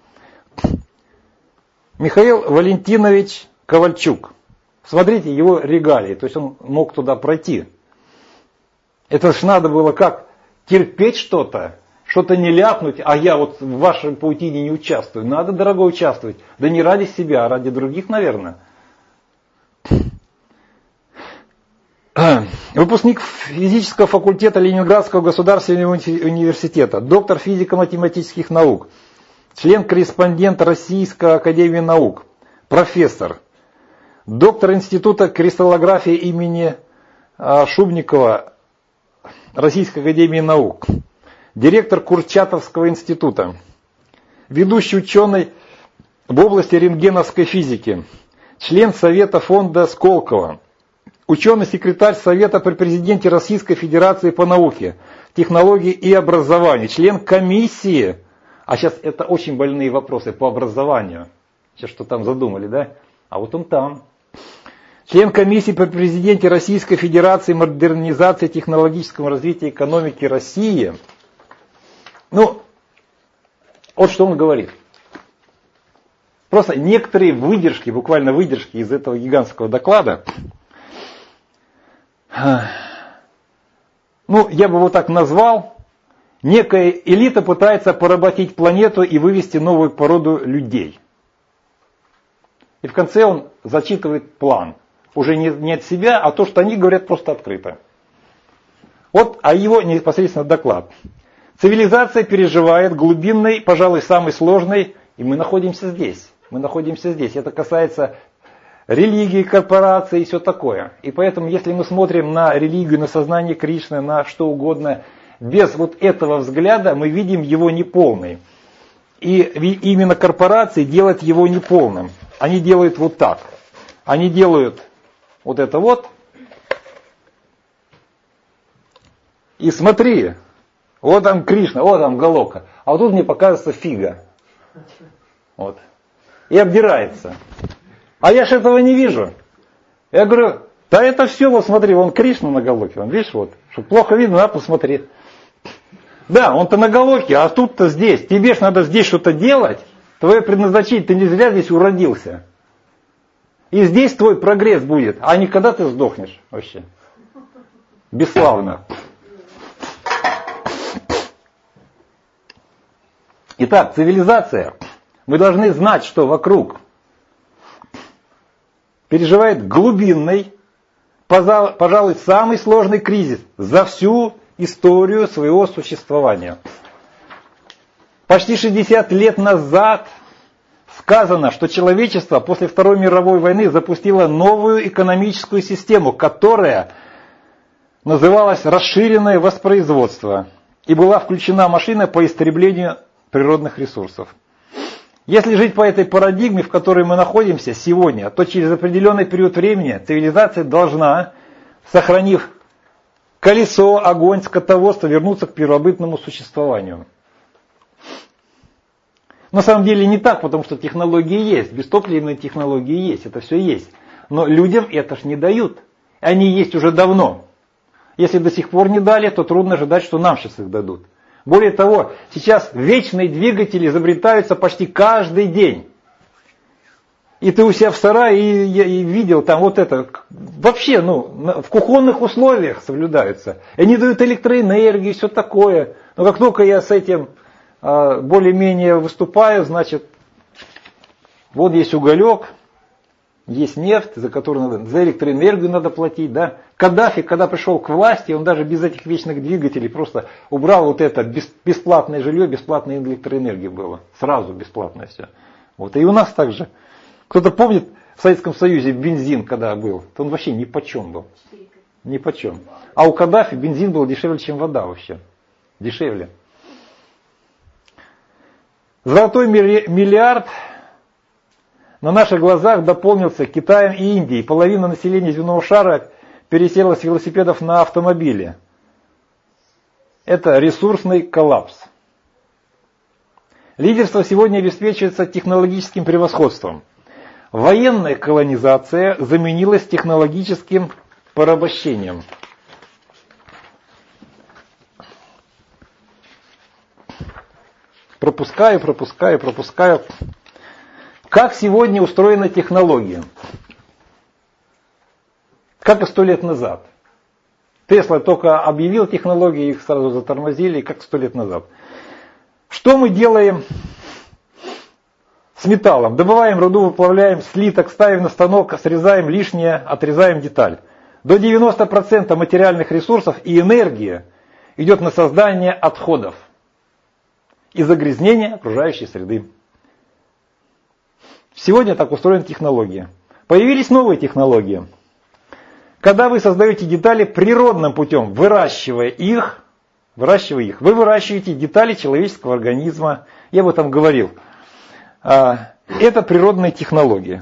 A: Михаил Валентинович Ковальчук. Смотрите его регалии, то есть он мог туда пройти. Это ж надо было как терпеть что-то, что-то не ляпнуть, а я вот в вашей паутине не участвую. Надо, дорогой, участвовать. Да не ради себя, а ради других, наверное. Выпускник физического факультета Ленинградского государственного университета, доктор физико-математических наук, член-корреспондент Российской академии наук, профессор, доктор института кристаллографии имени Шубникова Российской академии наук, директор Курчатовского института, ведущий ученый в области рентгеновской физики, член Совета фонда Сколково, ученый-секретарь Совета при президенте Российской Федерации по науке, технологии и образованию, член комиссии, а сейчас это очень больные вопросы по образованию, сейчас что там задумали, да? А вот он там. Член комиссии при президенте Российской Федерации модернизации технологического развития экономики России. Ну, вот что он говорит. Просто некоторые выдержки, буквально выдержки из этого гигантского доклада, ну, я бы его так назвал, некая элита пытается поработить планету и вывести новую породу людей. И в конце он зачитывает план. Уже не, не от себя, а то, что они говорят просто открыто. Вот, а его непосредственно доклад. Цивилизация переживает глубинный, пожалуй, самый сложный, и мы находимся здесь. Мы находимся здесь. Это касается религии, корпораций и все такое. И поэтому, если мы смотрим на религию, на сознание Кришны, на что угодно, без вот этого взгляда мы видим его неполный. И именно корпорации делают его неполным. Они делают вот так. Они делают вот это вот. И смотри, вот там Кришна, вот там Галока. А вот тут мне показывается фига. Вот. И обдирается. А я же этого не вижу. Я говорю, да это все, вот смотри, вон Кришна на Галоке. Вон, видишь, вот. Чтобы плохо видно, на, посмотри. Да, он-то на Галоке, а тут-то здесь. Тебе ж надо здесь что-то делать. Твое предназначение, ты не зря здесь уродился. И здесь твой прогресс будет, а не когда ты сдохнешь вообще. Бесславно. Итак, цивилизация. Мы должны знать, что вокруг переживает глубинный, пожалуй, самый сложный кризис за всю историю своего существования. Почти шестьдесят лет назад сказано, что человечество после Второй мировой войны запустило новую экономическую систему, которая называлась расширенное воспроизводство и была включена машина по истреблению природных ресурсов. Если жить по этой парадигме, в которой мы находимся сегодня, то через определенный период времени цивилизация должна, сохранив колесо, огонь, скотоводство, вернуться к первобытному существованию. На самом деле не так, потому что технологии есть, бестопливные технологии есть, это все есть. Но людям это ж не дают. Они есть уже давно. Если до сих пор не дали, то трудно ожидать, что нам сейчас их дадут. Более того, сейчас вечные двигатели изобретаются почти каждый день. И ты у себя в сарае и, и видел там вот это. Вообще, ну, в кухонных условиях соблюдаются. Они дают электроэнергию и все такое. Но как только я с этим а, более-менее выступаю, значит, вот есть уголек, есть нефть, за которую надо, за электроэнергию надо платить, да. Каддафи, когда пришел к власти, он даже без этих вечных двигателей просто убрал вот это бесплатное жилье, бесплатная электроэнергия была. Сразу бесплатное все. Вот. И у нас также. Кто-то помнит, в Советском Союзе бензин, когда был, то он вообще ни почем был. Ни почем. А у Каддафи бензин был дешевле, чем вода вообще. Дешевле. Золотой миллиард на наших глазах дополнился Китаем и Индией. Половина населения земного шара пересела с велосипедов на автомобили. Это ресурсный коллапс. Лидерство сегодня обеспечивается технологическим превосходством. Военная колонизация заменилась технологическим порабощением. Пропускаю, пропускаю, пропускаю. Как сегодня устроена технология? Как и сто лет назад. Тесла только объявил технологии, их сразу затормозили, как сто лет назад. Что мы делаем с металлом? Добываем руду, выплавляем слиток, ставим на станок, срезаем лишнее, отрезаем деталь. До девяноста процентов материальных ресурсов и энергии идет на создание отходов и загрязнение окружающей среды. Сегодня так устроена технология. Появились новые технологии. Когда вы создаете детали природным путем, выращивая их, выращивая их, вы выращиваете детали человеческого организма. Я об этом говорил. Это природные технологии.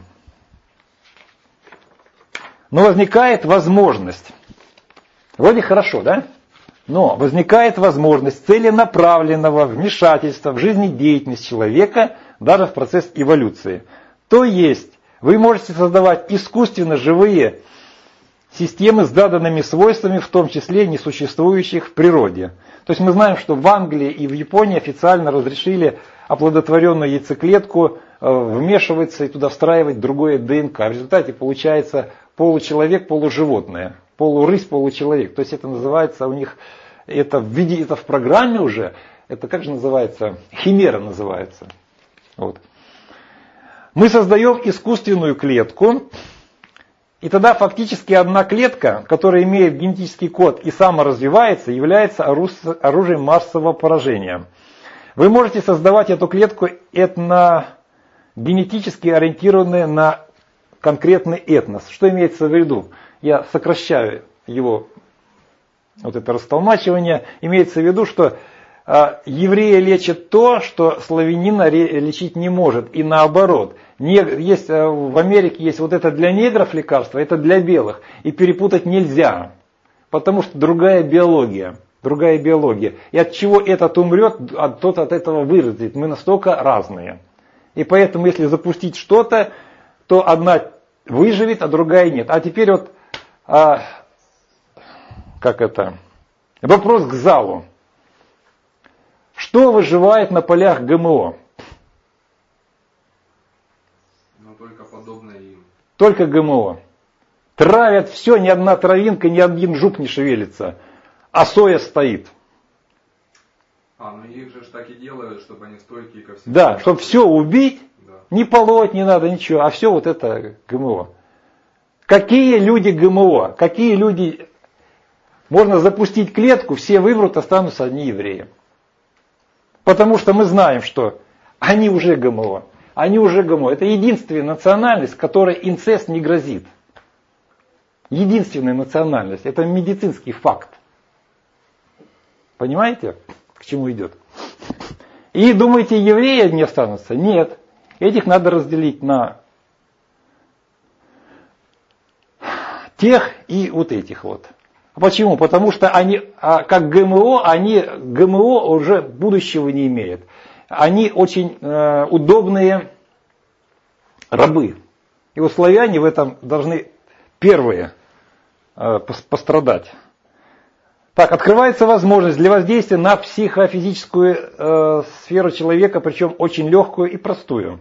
A: Но возникает возможность. Вроде хорошо, да? Но возникает возможность целенаправленного вмешательства в жизнедеятельность человека даже в процесс эволюции. То есть вы можете создавать искусственно живые системы с заданными свойствами, в том числе несуществующих в природе. То есть мы знаем, что в Англии и в Японии официально разрешили оплодотворенную яйцеклетку вмешиваться и туда встраивать другое ДНК. В результате получается получеловек, полуживотное. Полурысь, получеловек. То есть это называется у них, это в виде, это в программе уже, это как же называется? Химера называется. Вот. Мы создаем искусственную клетку, и тогда фактически одна клетка, которая имеет генетический код и саморазвивается, является оружием массового поражения. Вы можете создавать эту клетку этногенетически ориентированную на конкретный этнос. Что имеется в виду? Я сокращаю его, вот это растолмачивание. Имеется в виду, что э, евреи лечат то, что славянина лечить не может. И наоборот. Не, есть, э, в Америке есть вот это для негров лекарство, это для белых. И перепутать нельзя. Потому что другая биология. Другая биология. И от чего этот умрет, а тот от этого вырастет. Мы настолько разные. И поэтому, если запустить что-то, то одна выживет, а другая нет. А теперь вот, а, как это, вопрос к залу. Что выживает на полях ГМО?
B: Но только подобное им.
A: Только ГМО. Травят все, ни одна травинка, ни один жук не шевелится. А соя стоит.
B: А, ну их же так и делают, чтобы они стойкие ко всему.
A: Да, чтобы все убить.
B: Да.
A: Не полоть не надо, ничего, а все вот это ГМО. Какие люди ГМО? Какие люди... Можно запустить клетку, все вымрут, останутся одни евреи. Потому что мы знаем, что они уже ГМО. Они уже ГМО. Это единственная национальность, которой инцест не грозит. Единственная национальность. Это медицинский факт. Понимаете, к чему идет? И думаете, евреи не останутся? Нет. Этих надо разделить на тех и вот этих вот. Почему? Потому что они, как ГМО, они ГМО уже будущего не имеют. Они очень э, удобные рабы. И вот славяне в этом должны первые э, пострадать. Так, открывается возможность для воздействия на психофизическую э, сферу человека, причем очень легкую и простую.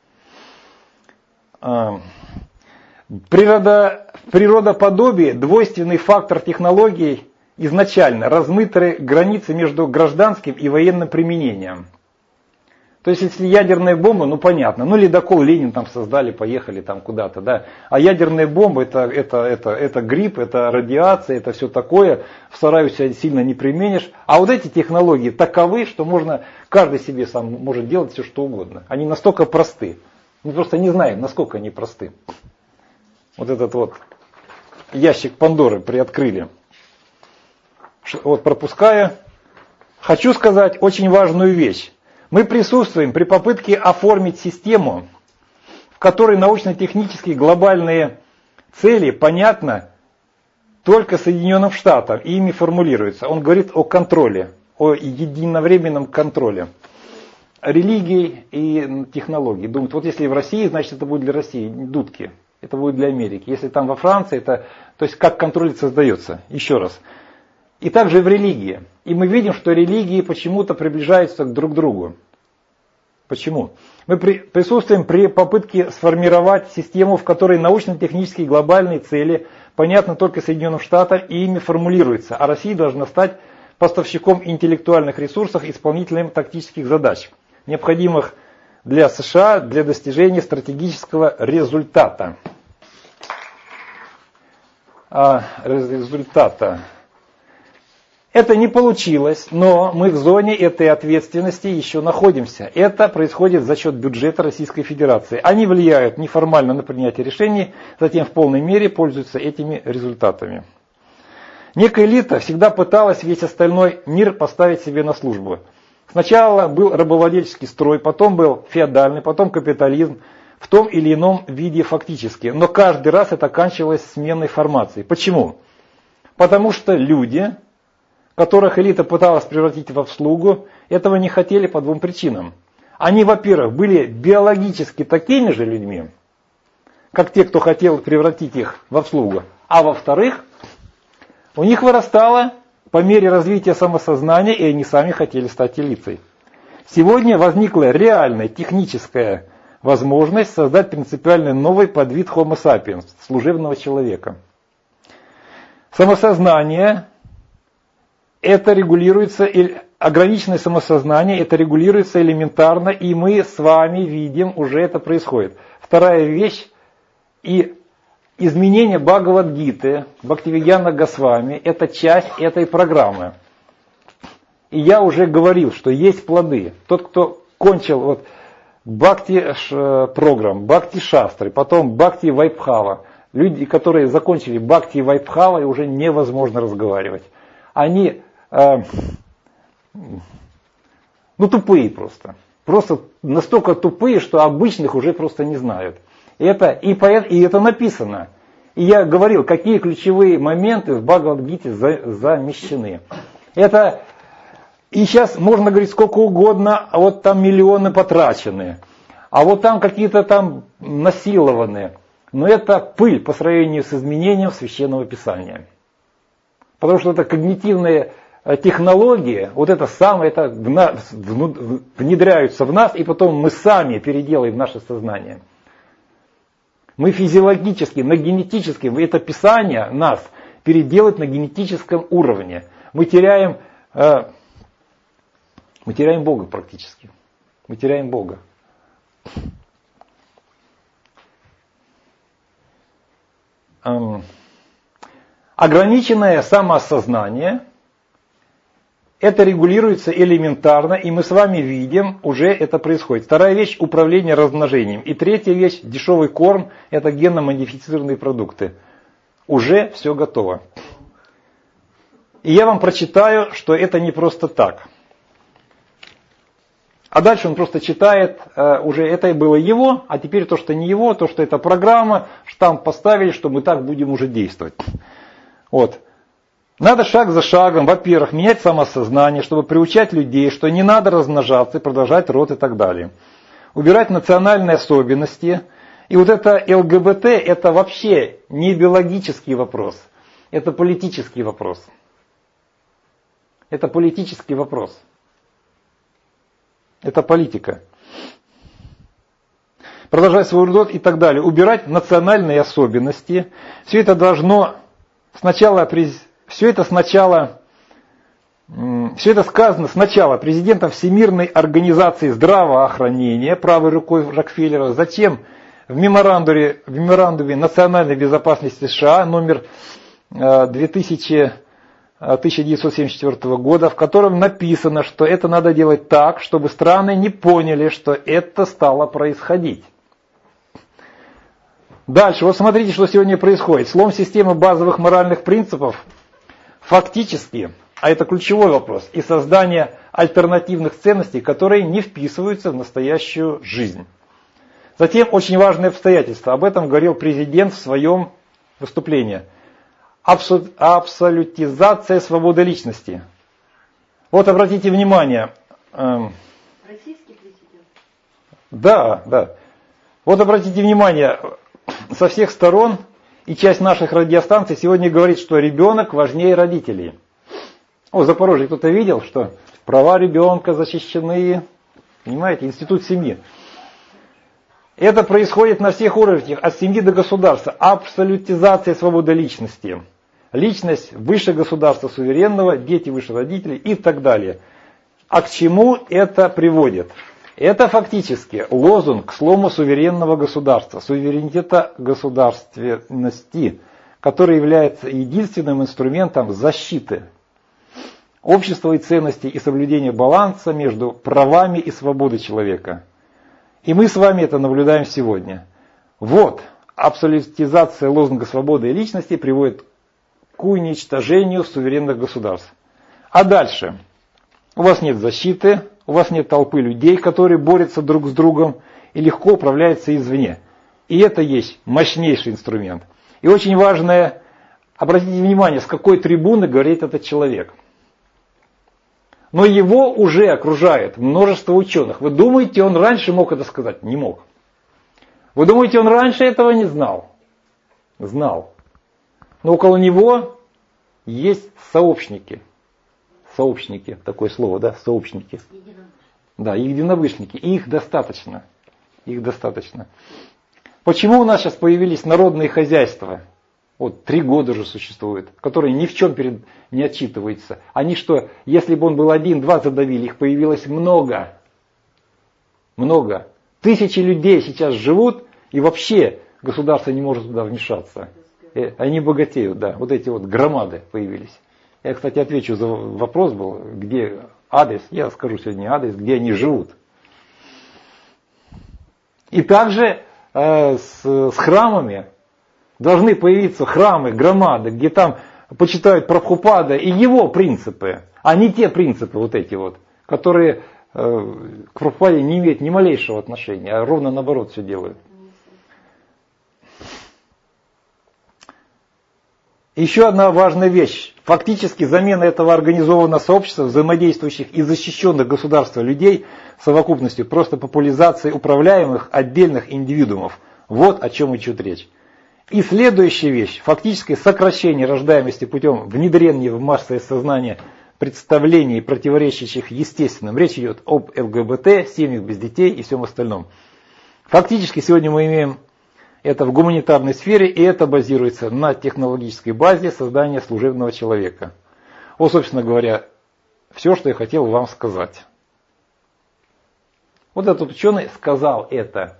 A: Э, природа, природоподобие, двойственный фактор технологий изначально размыты границы между гражданским и военным применением. То есть, если ядерная бомба, ну понятно, ну ледокол Ленин там создали, поехали там куда-то, да. А ядерная бомба это, это, это, это грипп, это радиация, это все такое, в сарае себя сильно не применишь. А вот эти технологии таковы, что можно, каждый себе сам может делать все что угодно. Они настолько просты. Мы просто не знаем, насколько они просты. Вот этот вот ящик Пандоры приоткрыли. Вот пропуская, хочу сказать очень важную вещь. Мы присутствуем при попытке оформить систему, в которой научно-технические глобальные цели понятно только Соединенным Штатам, и ими формулируются. Он говорит о контроле, о единовременном контроле религии и технологий. Думают, вот если в России, значит это будет для России, дудки, это будет для Америки. Если там во Франции, это, то есть как контроль создается, еще раз. И также в религии. И мы видим, что религии почему-то приближаются друг к другу. Почему? Мы при, присутствуем при попытке сформировать систему, в которой научно-технические глобальные цели понятны только Соединенным Штатам и ими формулируются, а Россия должна стать поставщиком интеллектуальных ресурсов, исполнителем тактических задач, необходимых для США для достижения стратегического результата. А, результата. Это не получилось, но мы в зоне этой ответственности еще находимся. Это происходит за счет бюджета Российской Федерации. Они влияют неформально на принятие решений, затем в полной мере пользуются этими результатами. Некая элита всегда пыталась весь остальной мир поставить себе на службу. Сначала был рабовладельческий строй, потом был феодальный, потом капитализм, в том или ином виде фактически. Но каждый раз это оканчивалось сменой формации. Почему? Потому что люди, которых элита пыталась превратить в обслугу, этого не хотели по двум причинам. Они, во-первых, были биологически такими же людьми, как те, кто хотел превратить их в обслугу. А во-вторых, у них вырастало по мере развития самосознания, и они сами хотели стать элитой. Сегодня возникла реальная техническая возможность создать принципиально новый подвид Homo sapiens, служебного человека. Самосознание это регулируется, ограниченное самосознание, это регулируется элементарно, и мы с вами видим, уже это происходит. Вторая вещь, и изменение Бхагавад-гиты, Бхактивигьяна Госвами, это часть этой программы. И я уже говорил, что есть плоды. Тот, кто кончил вот, Бхакти-программ, Бхакти-шастры, потом Бхакти-вайбхава, люди, которые закончили Бхакти-вайбхава, и уже невозможно разговаривать. Они ну тупые просто. Просто настолько тупые, что обычных уже просто не знают. И это, и, и это написано. И я говорил, какие ключевые моменты в Бхагавад-гите за, замещены. Это, и сейчас можно говорить сколько угодно, а вот там миллионы потрачены, а вот там какие-то там насилованные. Но это пыль по сравнению с изменением Священного Писания. Потому что это когнитивные технологии, вот это самое, это в нас, внедряются в нас, и потом мы сами переделаем наше сознание. Мы физиологически, на генетическом, это Писание нас переделать на генетическом уровне. Мы теряем, э, мы теряем Бога практически. Мы теряем Бога. Эм, ограниченное самоосознание, это регулируется элементарно, и мы с вами видим, уже это происходит. Вторая вещь – управление размножением. И третья вещь – дешевый корм, это генно-модифицированные продукты. Уже все готово. И я вам прочитаю, что это не просто так. А дальше он просто читает, уже это было его, а теперь то, что не его, то, что это программа, штамп поставили, что мы так будем уже действовать. Вот. Надо шаг за шагом, во-первых, менять самосознание, чтобы приучать людей, что не надо размножаться, продолжать род и так далее. Убирать национальные особенности. И вот это ЛГБТ, это вообще не биологический вопрос, это политический вопрос. Это политический вопрос. Это политика. Продолжать свой род и так далее. Убирать национальные особенности. Все это должно сначала... Все это сначала Все это сказано сначала президентом Всемирной организации здравоохранения, правой рукой Рокфеллера, затем в меморандуме, в меморандуме национальной безопасности США номер две тысячи, тысяча девятьсот семьдесят четвёртого года, в котором написано, что это надо делать так, чтобы страны не поняли, что это стало происходить. Дальше, вот смотрите, что сегодня происходит. Слом системы базовых моральных принципов фактически, а это ключевой вопрос, и создание альтернативных ценностей, которые не вписываются в настоящую жизнь. Затем очень важное обстоятельство, об этом говорил президент в своем выступлении. Абсу- абсолютизация свободы личности. Вот обратите внимание. Эм,
C: Российский президент.
A: да, да. Вот обратите внимание, со всех сторон и часть наших радиостанций сегодня говорит, что ребенок важнее родителей. О, в Запорожье кто-то видел, что права ребенка защищены, понимаете, институт семьи. Это происходит на всех уровнях, от семьи до государства. Абсолютизация свободы личности. Личность выше государства суверенного, дети выше родителей и так далее. А к чему это приводит? Это фактически лозунг к слому суверенного государства, суверенитета государственности, который является единственным инструментом защиты общества и ценностей и соблюдения баланса между правами и свободой человека. И мы с вами это наблюдаем сегодня. Вот, абсолютизация лозунга свободы и личности приводит к уничтожению суверенных государств. А дальше? У вас нет защиты, у вас нет толпы людей, которые борются друг с другом и легко управляются извне. И это есть мощнейший инструмент. И очень важное, обратите внимание, с какой трибуны говорит этот человек. Но его уже окружает множество ученых. Вы думаете, он раньше мог это сказать? Не мог. Вы думаете, он раньше этого не знал? Знал. Но около него есть сообщники. Сообщники, такое слово, да, сообщники. Да, единомышленники. И их достаточно. Их достаточно. Почему у нас сейчас появились народные хозяйства? Вот три года уже существуют, которые ни в чем перед не отчитываются. Они что, если бы он был один-два задавили, их появилось много. Много. Тысячи людей сейчас живут, и вообще государство не может туда вмешаться. И они богатеют, да. Вот эти вот громады появились. Я, кстати, отвечу за вопрос был, где адрес, я скажу сегодня адрес, где они живут. И также э, с, с храмами должны появиться храмы, громады, где там почитают Прабхупада и его принципы, а не те принципы вот эти вот, которые э, к Прабхупаде не имеют ни малейшего отношения, а ровно наоборот все делают. Еще одна важная вещь. Фактически замена этого организованного сообщества, взаимодействующих и защищенных государства людей совокупностью просто популяризации управляемых отдельных индивидуумов. Вот о чем идет речь. И следующая вещь. Фактически сокращение рождаемости путем внедрения в массовое сознание представлений, противоречащих естественным. Речь идет об ЛГБТ, семьях без детей и всем остальном. Фактически сегодня мы имеем это в гуманитарной сфере, и это базируется на технологической базе создания служебного человека. Вот, собственно говоря, все, что я хотел вам сказать. Вот этот ученый сказал это.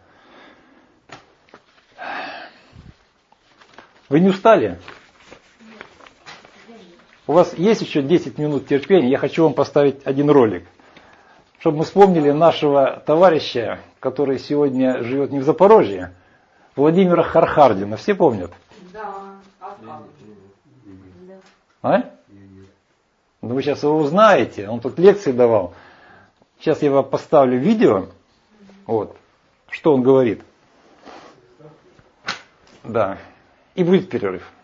A: Вы не устали? У вас есть еще десять минут терпения, я хочу вам поставить один ролик, чтобы мы вспомнили нашего товарища, который сегодня живет не в Запорожье, Владимира Хархардина. Все помнят?
C: Да.
A: А? Ну вы сейчас его узнаете, он тут лекции давал. Сейчас я вам поставлю видео, вот, что он говорит. Да. И будет перерыв.